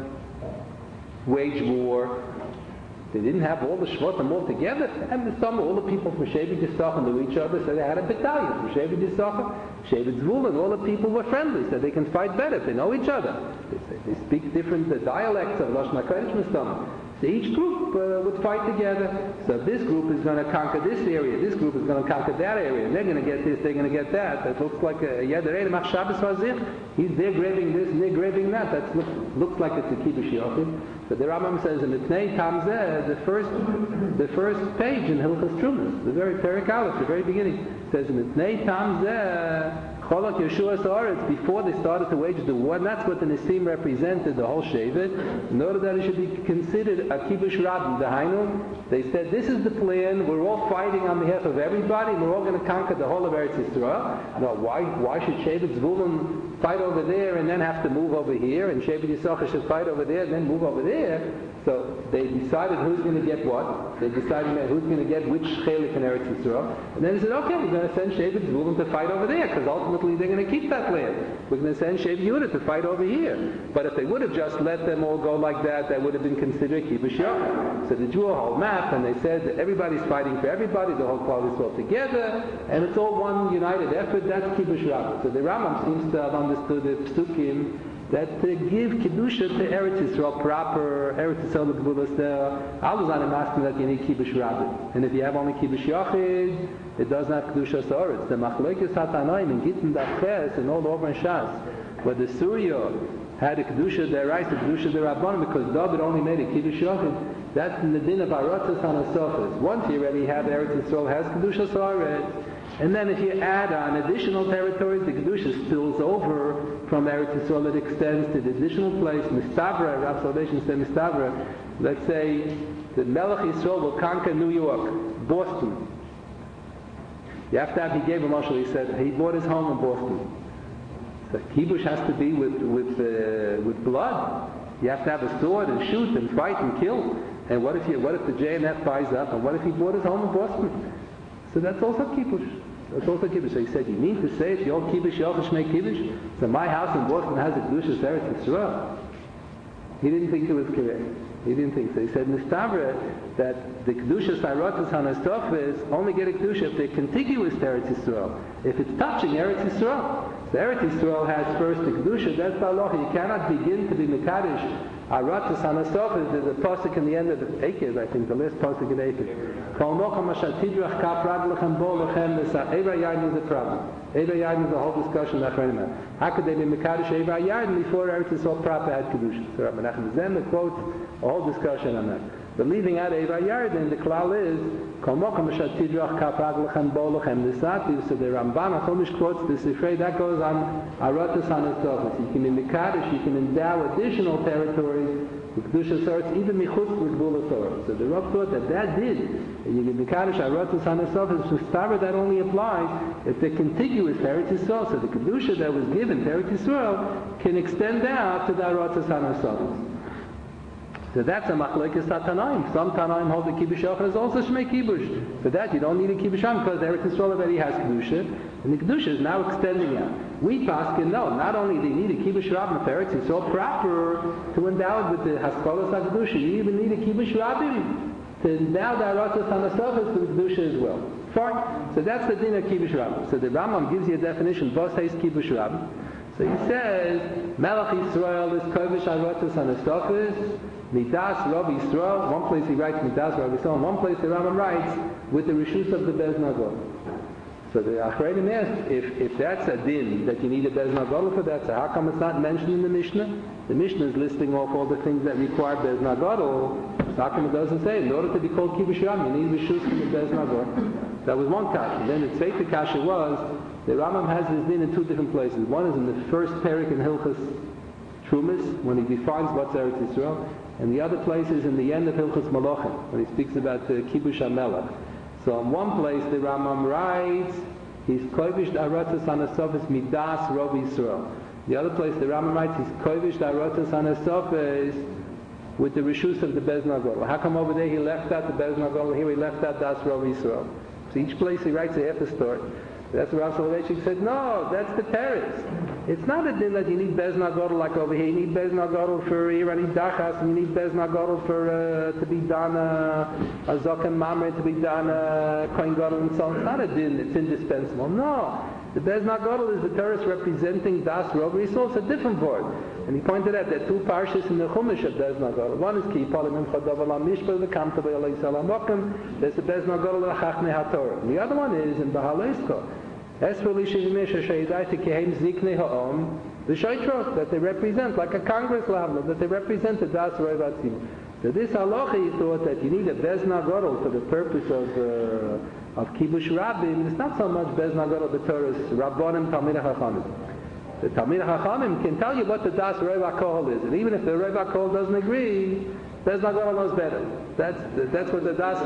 wage war, they didn't have all the Shvatim all together, and all the people from Shevet Yisachar knew each other, so they had a battalion from Shevet Yisachar, Shevet Zvulun, all the people were friendly, so they can fight better if they know each other. They speak different dialects of Lashon HaKodesh Mistam. So each group would fight together. So this group is going to conquer this area, this group is going to conquer that area, and they're going to get this, they're going to get that. That looks like a Yeder Mach Shabbos Vazir. They're grabbing this and they're grabbing that. That looks like it's a Kibush Yochid. But the Rambam says in the Tnei Tamzeh, the first page in Hilchos Trumas, the very Perek Aleph, the very beginning, says in the Tnei Tamzeh, Cholak Yeshua Sa'aretz, before they started to wage the war, and that's what the Nisim represented, the whole Shevet, in order that it should be considered a Kibush Rabbin, the Hainu, they said, this is the plan, we're all fighting on behalf of everybody, and we're all going to conquer the whole of Eretz Yisrael. No, why should Shevet Zvulun fight over there and then have to move over here, and Shevet Yisachar should fight over there and then move over there? So they decided who's going to get what. They decided who's going to get which chelik in Eretz Yisrael. And then they said, okay, we're going to send Shevet Zvulun to fight over there, because ultimately they're going to keep that land. We're going to send Shevet Yehuda to fight over here. But if they would have just let them all go like that, that would have been considered Kibush Yochid. So they drew a whole map, and they said that everybody's fighting for everybody, the whole Klal Yisrael together, and it's all one united effort. That's Kibush Rabbin. So the Rambam seems to have understood the Psukim that to give Kedusha to Eretz Yisrael proper, Eretz Yisrael L'Gvulos there, Aluzan asking that you need Kibush Rabbin. And if you have only Kibush Yochid, it doesn't have Kedusha Sa'aretz. The Machlokes HaTanoim in Gittin Dafches and all over in Shas, where the Surya had a Kedusha Deraisa, Kedusha Derabbanan, because David only made a Kibush Yochid, that's in the din of Aratzas HaNasofas. Once you already have Eretz Yisrael has Kedusha Sa'aretz, and then if you add on additional territories, the Kedusha spills over from Eretz Yisrael, it extends to the additional place, Mistavra, Rav Salvation said Mistavra. Let's say the Melech Yisrael will conquer New York, Boston. You have to have, he gave a marshal, he said, he bought his home in Boston. So Kibush has to be with blood. You have to have a sword and shoot and fight and kill. And what if the JNF buys up, and what if he bought his home in Boston? So that's also Kibush. That's also Kibush. So he said, you mean to say if you're Kibush, you'll make Kibush? So my house in Boston has a Kedushas Eretz Yisrael. He didn't think it was correct. He didn't think so. He said, Nistavra, that the Kedushas Harotas HaNasofes only get a Kedusha if they're contiguous to Eretz Yisrael. If it's touching Eretz Yisrael. So Eretz Yisrael has first the Kedusha, that's the halacha. You cannot begin to be Mekadosh Aratus Hanasofis, there's a pasuk in the end of the Ekev, I think, the last pasuk in Ekev. Kol mokom asher tidrach kaf raglechem bo lechem v'sa. Eivah Yarden is a problem. Eivah Yarden is a whole discussion. How could they be Mekadosh Eivah Yarden before Eretz Yisrael proper had Kedusha? So Rabbi Nachman Zem quotes a whole discussion on that. But leaving out Eivah Yarden, the klal is Kol mokom asher tidrach kaf raglechem bo lechem v'sa. So the Ramban Achomish quotes this Sifrei that goes on Aratus Hanasofis. You can be Mekadosh, you can endow additional territories with Kedusha Soros, even Michutz with Gvul Soros. So the Rav thought that did. You can be Mekadosh Aratus Hanasofis. So Stara that only applies if they're contiguous to Eretz Yisrael. So the Kedusha that was given to Eretz Yisrael can extend out to the Aratus Hanasofis. So that's a machlekes Tanaim. Some Tanaim hold the Kibush Shachar is also Shmei Kibush. For that you don't need a Kibush Shachar because Eretz Yisrael already has Kedusha, and the Kedusha is now extending out. We paskin no, not only do you need a Kibush Rabbim for Eretz Yisrael proper to endow it with the Haskalas HaKedusha, you even need a Kibush Rabbim to endow the Aratus Hanasofis with Kedusha as well. Fine. So that's the din of Kibush Rabbim. So the Rambam gives you a definition, Vos Heis Kibush Rabbim. So he says, Melech Yisrael is Kovish Aratus Hanasofis, Midas Rav Yisrael. One place he writes Midas Rav Yisrael, one place the Rambam writes with the Rishus of the Bez Nagol. So the Achreidim asked, if that's a din that you need a Bez Nagol for that, so how come it's not mentioned in the Mishnah? The Mishnah is listing off all the things that require Bez Nagol. So how come it doesn't say, in order to be called Kibush Ram, you need Rishus from the Bez Nagol? That was one kasha. Then the Tzveita kasha was, the Rambam has his din in two different places. One is in the first Perik in Hilchas Trumas, when he defines what's Eretz Yisrael, and the other place is in the end of Hilchas Malachim, when he speaks about the Kibush HaMelech. So in one place the Rambam writes, he's kovish Aratus Hanasofis Midas Rav Yisrael. The other place the Rambam writes, he's kovish Aratus Hanasofis with the Rishus of the Bez Nagol. How come over there he left out the Bez Nagol, and here he left out Das Rav Yisrael? So each place he writes a half a story. That's where Rav Soloveitchik said, no, that's the teretz. It's not a din that you need Bez Nagol like over here. You need Bez Nagol for Irani Dachas, and you need Bez Nagol for to be done a Zokan Mamre, to be done Kohen Gadol and so on. It's not a din, it's indispensable. No. The Bez Nagol is the teretz representing Das Rav Yisrael. It's a different board. And he pointed out that two parshas in the Chumash of Bez Nagol. One is Ki Palim Im Chadav Alam Mishpah, the Kam Tavay Alei Salam Mokim. There's the Bez Nagol of Chachmei HaTorah. And the other one is in Bahalesko. That they represent, like a Congress level, that they represent the Das Rav Atzim. So this halacha he thought that you need a Bez Nagol for the purpose of Kibush Rabbim. It's not so much Bez Nagol, the Torah is Rabbonim Talmidei Chachamim. The Talmidei Chachamim can tell you what the Das Rav HaKol is, and even if the Rav HaKol doesn't agree, Bez Nagol knows better. That's what the Das.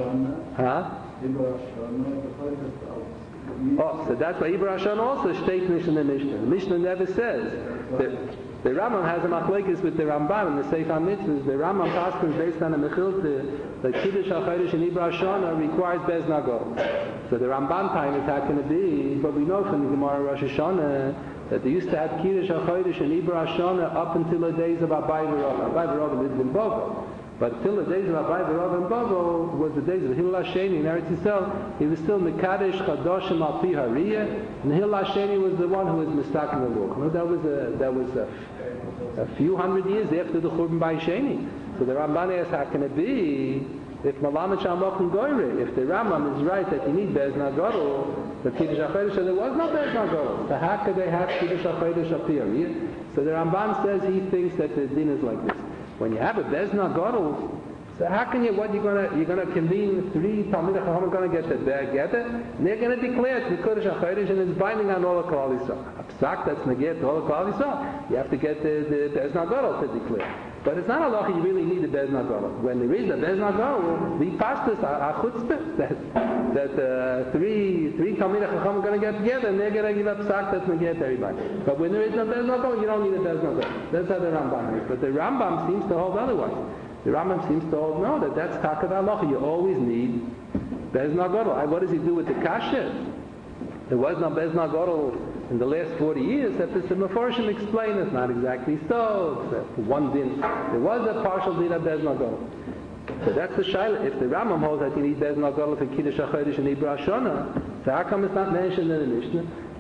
Oh, so that's why Ibra Hashan also states in the Mishnah. The Mishnah never says that the Rambam has a machlekes with the Ramban in the Sefer HaMitzvahs. The Rambam passes based on a mechilta that Kiddush HaChodesh and Ibra Hashanah requires Bez Nagol. So the Ramban time is how can it be? But we know from the Gemara Rosh Hashanah that they used to have Kiddush HaChodesh and Ibra Hashanah up until the days of Abai V'Rav. Abai V'Rav lived in Bovo. But till the days of Abai V'Rav and Bovo was the days of Hillel HaSheni in Eretz Yisrael. He was still Mekadesh Chadoshim Al Pi Hariyah, and Hillel HaSheni was the one who was mistaken the law. No, that was a few hundred years after the Churban Bai Sheni. So the Ramban asks, how can it be if Malamet Shamok Goyre, if the Rambam is right that you need Bez Nagol, the Kiddush HaChodesh, so there was no Bez Nagol. So how could they have Kiddush HaChodesh Al Pi Hariyah? So the Ramban says he thinks that the din is like this. When you have a Bez Nagol, so how can you're gonna convene three Talmidei Chachamim going to get together, and they're going to declare it's the Kiddush HaChodesh and it's binding on all the Klal Yisrael. A psak that's negate all the Klal Yisrael. You have to get the Bez Nagol to declare. But it's not a law you really need a Bez Nagol. When there is a Bez Nagol, we pass this a chutzpah that three Talmidei Chachamim are going to get together and they're going to give a psak that's negate everybody. But when there is no Bez Nagol, you don't need a Bez Nagol. That's how the Rambam is. But the Rambam seems to hold otherwise. The Rambam seems to hold no, that's Takad Halacha. You always need Bez Nagol. What does he do with the kasha? There was no Bez Nagol in the last 40 years. That the Meforshim explain it's not exactly so. It's one din. There was a partial din of Bez Nagol. So that's the shaila. If the Rambam holds that you need Bez Nagol for Kiddush HaChodesh and Ibra Hashanah, so how come it's not mentioned in the Mishnah? So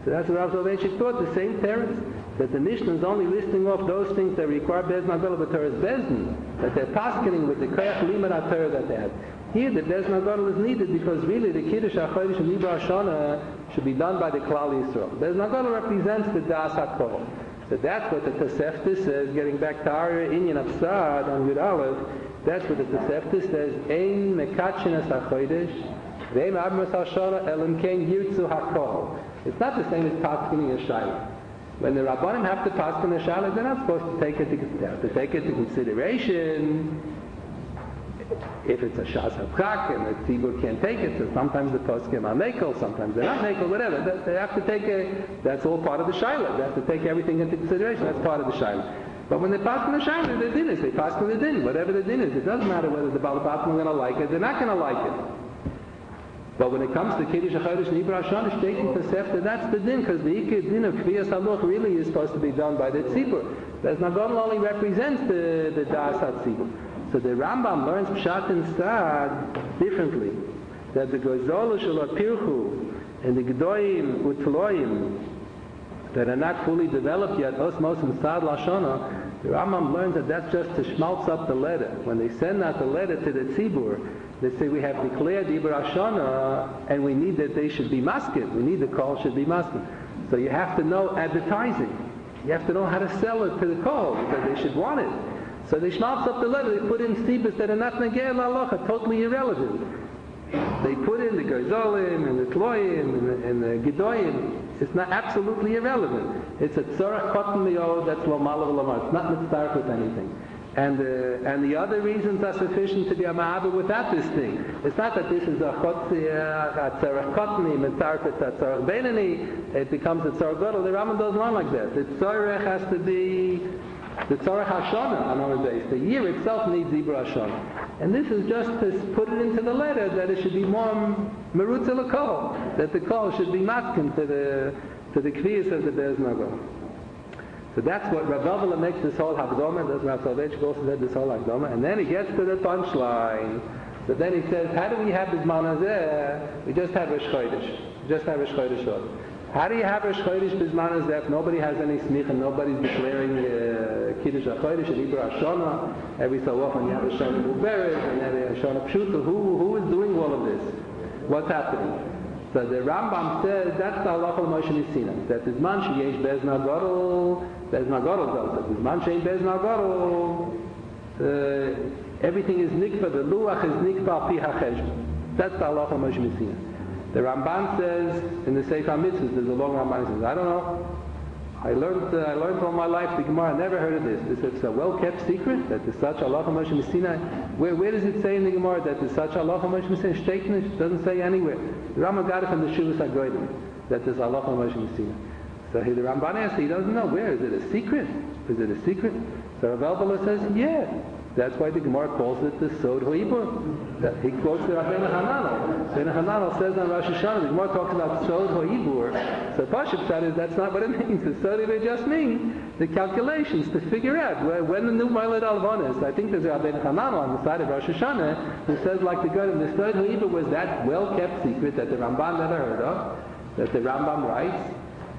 So that's what Rav Soloveitchik taught, the same teretz, that the Mishnah is only listing off those things that require Bez Nagol b'Torah's Bezdin, that they're paskening with the Koyach Limud HaTorah that they have. Here, the Bez Nagol is needed because really the Kiddush HaChodesh and Libra Hashanah should be done by the Klal Yisrael. Bez Nagol represents the Das HaKol. So that's what the Tosefta says, getting back to our Inyan of Sa'ad on Yud Aleph, that's what the Tosefta says, Ein Mekatchin Es HaChodesh, Ve'im Abmas HaShanah Elim Kein Yirtzu HaKol. It's not the same as paskening a Shaila. When the Rabbanim have to pasken a Shaila, they're not supposed to take it into consideration. If it's a Shas HaPchak and the Tzibur can't take it, so sometimes the Poskim are Mekel, sometimes they're not Mekel, whatever. They have to take it, that's all part of the Shaila. They have to take everything into consideration, that's part of the Shaila. But when they pasken the Shaila, the din is, they pasken the din, whatever the din is. It doesn't matter whether the Balabatim are going to like it, they're not going to like it. But when it comes to Kiddush HaChodesh and Ibra Hashanah, Shtekin Tosefta, that's the din, because the Ikar din of Kviyas Haluch really is supposed to be done by the Tzibur. Bez Nagol only represents the Das HaTzibur. So the Rambam learns Pshat and Sa'ad differently. That the Gozolu Shel HaPirchu and the Gdoim Utloim that are not fully developed yet, Osmos and Sa'ad Lashona, the Rambam learns that that's just to schmaltz up the letter. When they send out the letter to the Tzibur, they say we have declared Ibra Hashanah and we need that they should be masking. We need the call should be masking. So you have to know advertising. You have to know how to sell it to the call because they should want it. So they schmaltz up the letter, they put in stibus that are not negei l'halacha, totally irrelevant. They put in the Gozolim and the Tloim and the Gedoyim. It's not absolutely irrelevant. It's a tzorach chotem li'od that's lo malav l'mar. It's not mitzarech with anything. And the other reasons are sufficient to be a ma'aber without this thing. It's not that this is a tzorach chotni, mitzarech with a tzorach beinani, it becomes a tzorach gadol. The Rambam doesn't learn like that. The tzorach has to be the Tzorach Hashanah on our base. The year itself needs Ibra Hashanah. And this is just to put it into the letter that it should be more merutz l'kol, that the kol should be matkin to the kviyas of the Bez Nagol. So that's what Rav Avila makes this whole Hakdama, that's Rav Soloveitchik also said this whole Hakdama, and then he gets to the punchline. So then he says, how do we have this manazeh? We just have Rosh Chodesh. How do you have Rosh Chodesh Bizman Hazeh if nobody has any smicha, nobody's declaring Kiddush HaChodesh and Ibra Hashanah? Every so often you have a Shana Muberet and then a Shana Pshuta. Who is doing all of this? What's happening? So the Rambam says that's the halacha l'Moshe Nisina. That Bizman sheyesh Bez Nagol does it. Bizman sheyesh Bez Nagol, everything is nikva. The luach is nikva al pi hacheshbon. That's the halacha l'Moshe Nisina. The Ramban says in the Sefer Mitzvahs, there's a long Ramban says, I don't know. I learned all my life the Gemara. I never heard of this. It's a well-kept secret that there's such halacha Moshe Messina. Where does it say in the Gemara that there's such halacha Moshe Messina? Shteitnish doesn't say anywhere. The Rambam got it from the Shuvas HaGoyim that there's halacha Moshe Messina. So the Ramban asks, he doesn't know. Where is it? A secret? Is it a secret? So Rav Elbala says, yeah. That's why the Gemara calls it the Sod Ho'ibur. He quotes the Rabbeinu Hananel. Rabbeinu Hananel says on Rosh Hashanah, the Gemara talks about Sod Ho'ibur. So Pashut Pshat is that's not what it means. The Sod Ho'ibur just means the calculations to figure out when the new Ma'aleh Alvon is. I think there's a Rabbeinu Hananel on the side of Rosh Hashanah who says like the God, the Sod Ho'ibur was that well-kept secret that the Ramban never heard of, that the Rambam writes,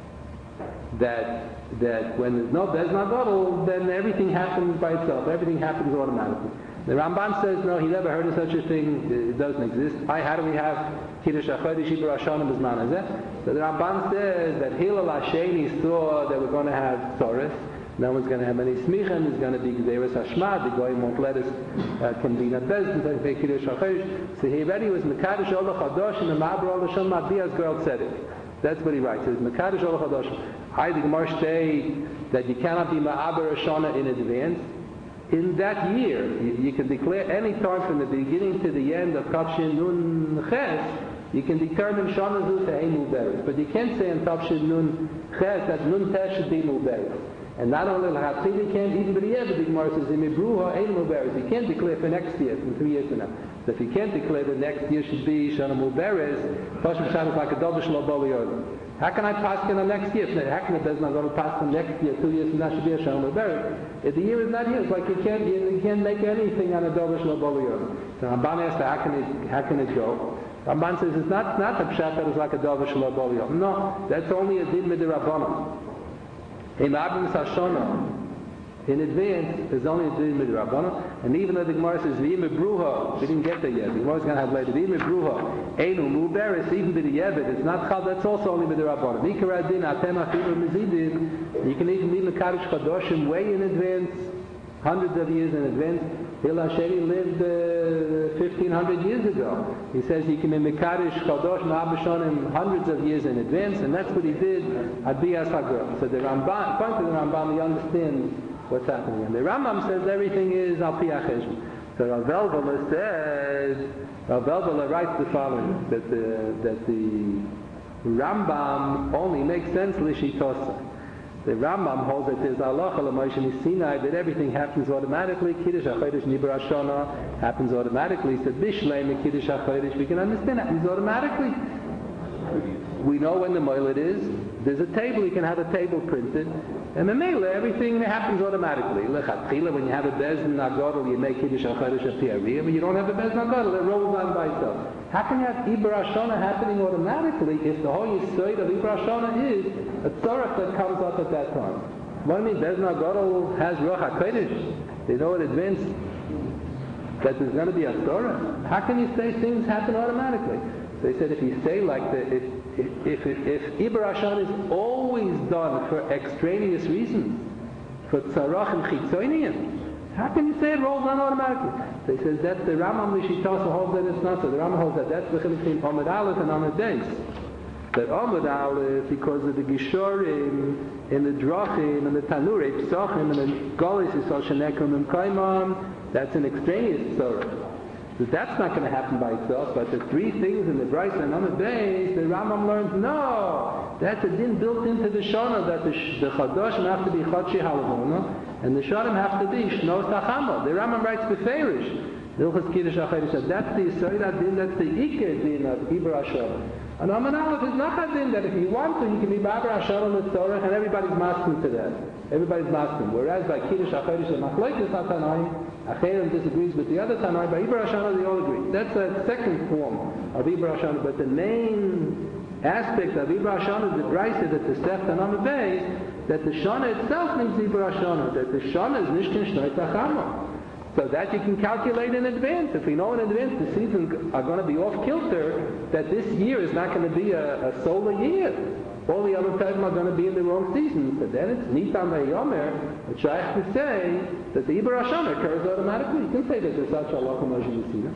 that when there's no Bez Nagol, then everything happens by itself. Everything happens automatically. The Ramban says, no, he never heard of such a thing. It doesn't exist. How do we have Kiddush HaChodesh, Ibra Hashanah, Bizman Hazeh? So the Ramban says that Hillel Hasheni saw that we're going to have Tzoris. No one's going to have any smicha. There's going to be Gzeres Hashmad. The Goyim won't let us convene at Bezdin to pay Kiddush HaChodesh. So he already was Mekadosh Ol HaChadosh and the Ma'aber Ol HaShem Ma'biyas Girl Tzedek. That's what he writes. It's Mekadosh Ol HaChadosh. I, the Gemara say that you cannot be Ma'aber Hashanah in advance. In that year, you can declare any time from the beginning to the end of Tavshin Nun Ches, you can determine Shana Zu to Ein Muberes. But you can't say in Tavshin Nun Ches that Nun Tes should be Muberes. And not only L'Chatzili can't, even B'Riyeh, the Gemara says, Imibruha Ein Muberes. You can't declare for next year, from 3 years from now. So if you can't declare that next year should be Shana Muberes, Pashut Pshat is like a Dovish Lo Bo Yodim. How can I pass in the next year? How can it does not go to pass in next year, 2 years from now should be a Shana Muberes? If the year is not here, it's like you can't make anything on a Dovish Lo Bo Yodim. So Ramban asked, how can it go? Ramban says it's not a pshat that is like a davar shelo bol yom. No, that's only a din midirabbanan. In Abim Sashona, in advance, there's only a din midirabbanan. And even though the Gemara says v'im bruha, we didn't get there yet. The Gemara is going to have later. V'im bruha, einu muberes, even b'di'evet, it's not chal. That's also only midirabbanan. Nikara din atem afilu mizidin. You can even meet Mekadosh Chadoshim way in advance, hundreds of years in advance. Hillel Hasheri lived 1,500 years ago. He says he can be Mekadosh Chadosh Ma'abashonim hundreds of years in advance, and that's what he did at Bias HaGril. So the Ramban, according to the Ramban, he understands what's happening. And the Rambam says everything is Al Pi HaCheshbon. So Rav Elveler says, Rav Elveler writes the following, that the Rambam only makes sense Lishitosa. The Rambam holds that there's halacha l'Moshe Sinai that everything happens automatically. Kiddush HaChodesh Nibra Shana happens automatically. So Bishlei Kiddush HaChodesh we can understand happens automatically. We know when the moiled is. There's a table. You can have a table printed, and Memela everything happens automatically. Lechatchila when you have a Bezdin Agadol you make Kiddush HaChodesh a Piariyah, but you don't have a Bezdin Agadol. It rolls on by itself. How can you have Ibra Shana happening automatically if the whole Yisod of Ibra Shana is a tzorach that comes up at that time? What do you mean? Bezdin Agadol has Ruach HaKodesh. They know in advance that there's going to be a tzorach. How can you say things happen automatically? They said if you say like that, if Ibra Shana is always done for extraneous reasons, for tzarach and chitzonian, how can you say it rolls on automatically? They said that's the Rambam Lishitasa holds that it's not so. The Rambam holds that that's the chiluk between Amud Aleph and Amud Beis. That Amud Aleph, because of the Gishorim, and the Drachim, and the Tanurei, Psachim, and the Golis, Yisrael Shenekum, and Kaimam, that's an extraneous tzorach. So that's not going to happen by itself, but the three things in the Bryce and Amud Beis, the Rambam learns, no, that's a din built into the Shana, that the Chadoshim have to be Chodshi Halavona, and the Shadim have to be Shnos Tachama. The Rambam writes Beferish, Hilchos Kiddush HaChodesh, that's the Yisrael din, that's the Iker din of Ibra Shana. And Amud Aleph is not a din that if you want to, you can be Babra Shana and Tzorach, and everybody's masking to that. Everybody's masking. Whereas by Kiddush HaChodesh, the Machlokes HaTanoim, Acherim disagrees with the other Tanai, by Ibra Shana they all agree. That's a second form of Ibra Shana, but the main aspect of Ibra Shana is the Brisa that the Seft and Amud Beis, that the Shana itself means Ibra Shana, that the Shana is Nishkin Shnoi Tachama. So that you can calculate in advance. If we know in advance the seasons are going to be off kilter, that this year is not going to be a solar year. All the other time are going to be in the wrong season. So then it's Nitam Yomer, which I have to say that the Ibra Shana occurs automatically. You can say that there's such a halacha Moshe Messina.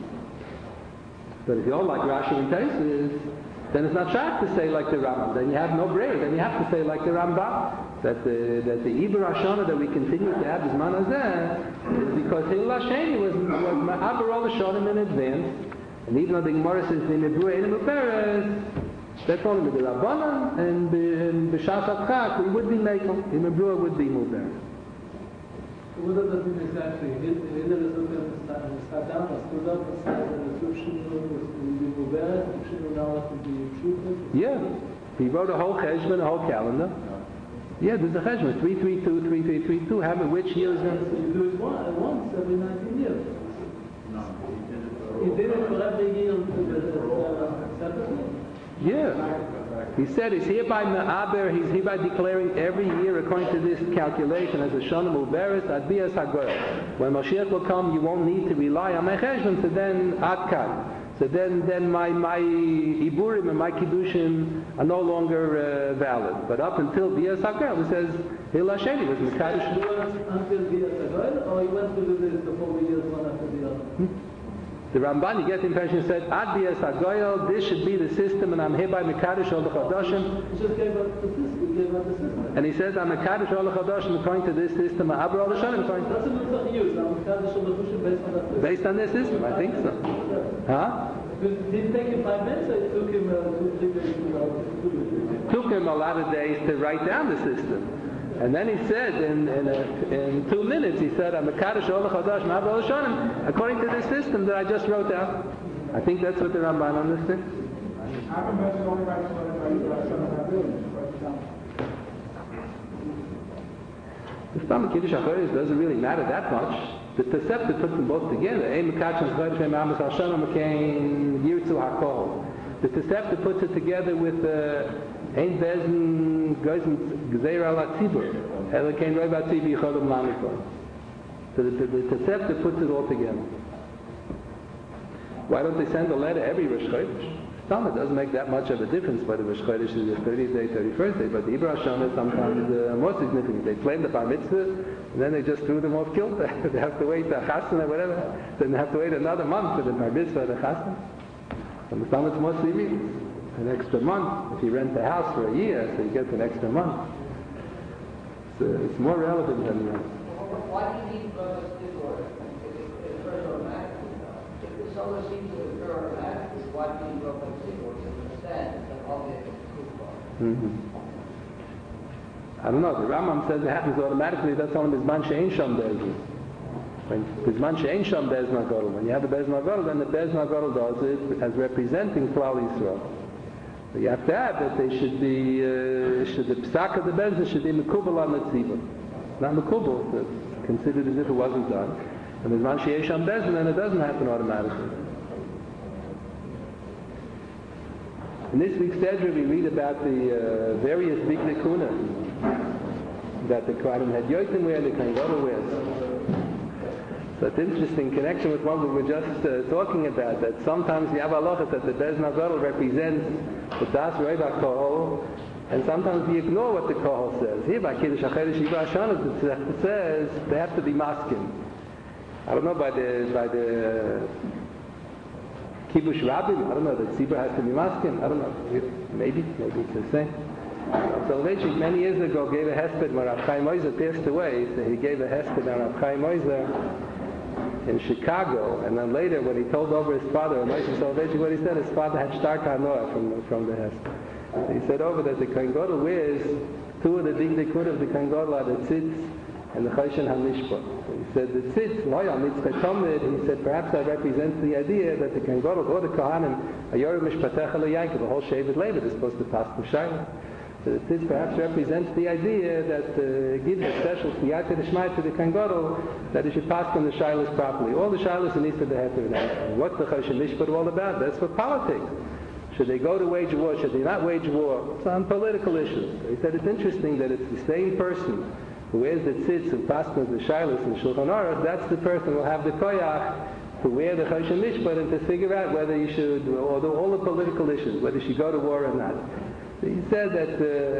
But if you all like Rashi and Taisus, then it's not sharp to say like the Rambam. Then you have no brayer. Then you have to say like the Rambam. That the Ibra Shana that we continue to have is Manazeh is because Hillel Hasheni was Ma'aber all the Shonim in advance. And even though the Gemara says the Nebru Ein Muberes, that's only with the Rabbanan, and B'Shas HaChak we would be Mekel. The Nebru would be Muberes. What does that mean exactly? Jeder ist Saddam, was stood up, was said, and the Tufshin will be Muberes, Tufshin will now have to be Shufin. Yeah. He wrote a whole cheshbon, a whole calendar. Yeah, there's a cheshbon, 332, 3332, which year is that? So you do it once every 19 years. No, He did it for every year separately? Yeah. He said he's hereby me'aber, he's hereby declaring every year according to this calculation as a Shana Muberes ad Bias HaGoel. When Mashiach will come, you won't need to rely on my cheshbon, so then Adkan. So then my Iburim and my Kiddushim are no longer valid. But up until Bias HaGoel, it says Hillel Hasheni was Mekadosh. He went until Bias HaGoel, or he went to do this the 4 years one after the other? The Ramban, you get the impression, said, Ad Bias HaGoel, this should be the system, and I'm hereby Mekadosh all the Chadoshim. He just gave us the system. He gave us the system. And he says, I'm Mekadosh all the Chadoshim according to this system, Abra all the Shonim according to That's a good use. I'm Mekadosh all the Chadoshim based on that system. based on this system, I think so. Huh? It didn't take him 5 minutes, or it took him 2 days to Took him a lot of days to write down the system. And then he said, in 2 minutes, he said, I'm Mekadosh all the Chadoshim, Abra all the Shonim, according to this system that I just wrote down. I think that's what the Ramban understood. The Stam Kiddush HaChodesh doesn't really matter that much. The Tosefta puts them both together. Ein Mekachas Chodesh Ein Ma'amas Hashem Mekain Yirtzu HaKol. The Tosefta puts it together with Ein Bezen Geisen Gzeira Ala Tzibur. Ela Kein Roi Batzibi Yichodom Lamikon. So the Tosefta puts it all together. Why don't they send a letter every Rosh Chodesh? It doesn't make that much of a difference whether Rosh Chodesh is the 30th day, 31st day, but the Ibra Hashanah is sometimes more significant. They claim the Bar Mitzvah, and then they just threw them off kilter. They have to wait the Chassan or whatever. Then they have to wait another month for the Bar Mitzvah or the Chassan. And the time it's more serious. An extra month. If you rent the house for a year, so you get an extra month. So it's more relevant than the rest. Why do you need brothers to order? If it occurs automatically, if the solar seems to occur automatically, why do you need brothers to order to understand that all the I don't know. The Rambam says it happens automatically. That's only Bizman She'en Sham Bezdin. When Bizman She'en Sham Bezdin HaGadol. When you have the Bezdin HaGadol, then the Bezdin HaGadol does it as representing Klal Yisrael. So you have to add that they should be, the Psak of the Bezdin should be Mekubal on the Tzibur. Not Mekubal, it's considered as if it wasn't done. And Bizman She'en Sham Bezdin, then it doesn't happen automatically. In this week's Sedra, we read about the various big nikunas that the Kohanim had Yotim wear and the Kohen Gadol wears. So it's interesting connection with what we were just talking about, that sometimes the Avalachas that the Bezdin HaGadol represents the Das Roi HaKohol, and sometimes we ignore what the Kohol says. Here by Kiddush HaChedesh Ibra Hashanah, it says they have to be maskim. I don't know by the Kibush Rabbim, I don't know, that Tzibur has to be maskim. I don't know. Maybe it's the same. Soloveitchik many years ago gave a hesped when Rav Chaim Oizer passed away. So he gave a hesped on Rav Chaim Oizer in Chicago, and then later when he told over his father, Moshe Soloveitchik, what he said, his father had Shtar Kanoah from the hesped. He said over that the Kohen Gadol wears two of the big nikud of the Kohen Gadol are the tzitz and the Choshen HaMishpah. He said the tzitz, Loya Mitzvah Tomid, he said perhaps that represents the idea that the Kohen Gadol or the Kohanim, Ayorim Mishpatecha L'Yankiv, the whole Shevet Levi is supposed to pass the Shaila. So the tzitz perhaps represents the idea that gives a special Siyata D'Shmai to the Kohen Gadol that he should pass on the Shailas properly. All the Shailas in Eastern Deheter. What's the Choshen Mishpah all about? That's for politics. Should they go to wage war? Should they not wage war? It's on political issues. He said it's interesting that it's the same person who wears the tzitz and passes the shailas and Shulchan Aruch. That's the person who will have the koyach to wear the Choshen Mishpah and to figure out whether you should, or all the political issues, whether you should go to war or not. So he said that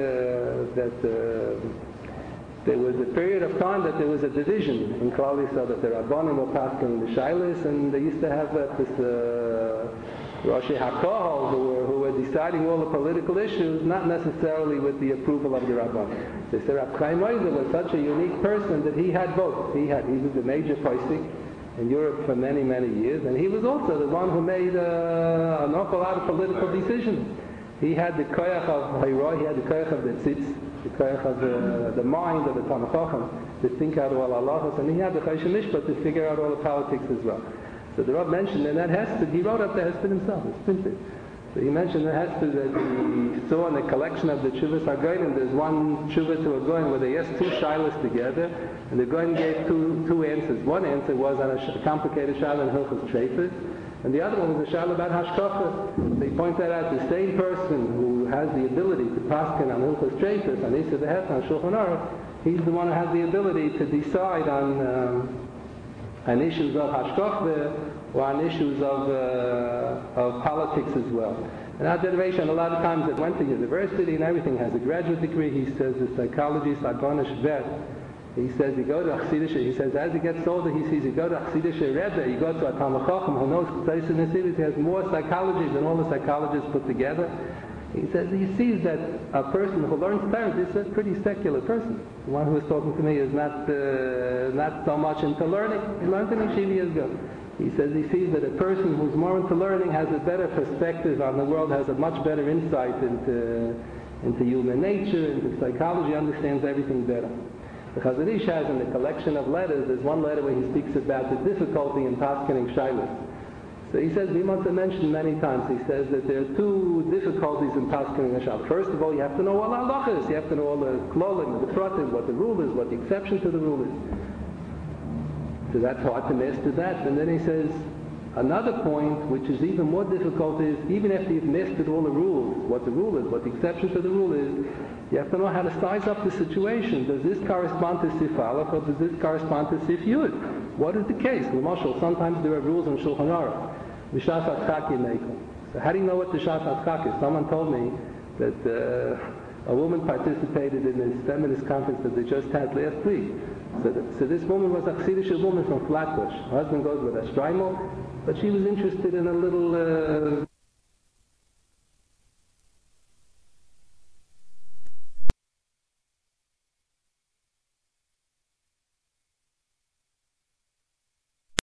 there was a period of time that there was a division in Klal Yisrael, that the Rabbanim were passing the shailas, and they used to have this Roshei HaKohol who were deciding all the political issues, not necessarily with the approval of the Rabban. They said Rav Chaim Oizer was such a unique person that he had both. He was a major posek in Europe for many, many years, and he was also the one who made an awful lot of political decisions. He had the koyach of Hayroi, he had the koyach of the tzitz, the koyach of the mind of the Talmid Chacham to think out all halachos, and he had the Choshen Mishpah to figure out all the politics as well. So the Rav mentioned in that hesped, he wrote up the hesped himself, it's printed. So he mentioned the hesped that he saw in the collection of the Tshuvas HaGoyim. There's one Tshuva to a Goyim where they asked two shilas together, and the Goyim gave two answers. One answer was on a complicated shilah in Hilchos Treifus, and the other one was a shilah about Hashkafa. They pointed out the same person who has the ability to paskin on Hilchos Treifus, on Issa V'Het, on Shulchan Aruch, he's the one who has the ability to decide on issues of hashkafah or on issues of politics as well. And our generation, a lot of times it went to university and everything, has a graduate degree. He says the psychologist Agonish Vet. He says you go to Chassidus. He says as he gets older, he sees you go to Chassidus Rebbe, you go to a Talmid Chacham who knows Tzais and Nesivis, he has more psychology than all the psychologists put together. He says he sees that a person who learns Torah is a pretty secular person. The one who was talking to me is not so much into learning. He learned in yeshiva years ago. He says he sees that a person who's more into learning has a better perspective on the world, has a much better insight into human nature, into psychology, understands everything better. The Chazon Ish has in the collection of letters, there's one letter where he speaks about the difficulty in paskening shailas. So he says, we must have mentioned many times, he says that there are two difficulties in paskening a shailah. First of all, you have to know all the halachas, you have to know all the klolim, the pratim, what the rule is, what the exception to the rule is. So that's hard to master that. And then he says, another point, which is even more difficult, is even after you've mastered all the rules, what the rule is, what the exception to the rule is, you have to know how to size up the situation. Does this correspond to Sif Aleph or does this correspond to Sif Yud? What is the case? L'mashal, sometimes there are rules in Shulchan Aruch. B'shas Hatzchak Yemeikum. So how do you know what the Shas Hatzchak is? Someone told me that a woman participated in this feminist conference that they just had last week. So this woman was a Chassidish woman from Flatbush. Her husband goes with a Streimel, but she was interested in a little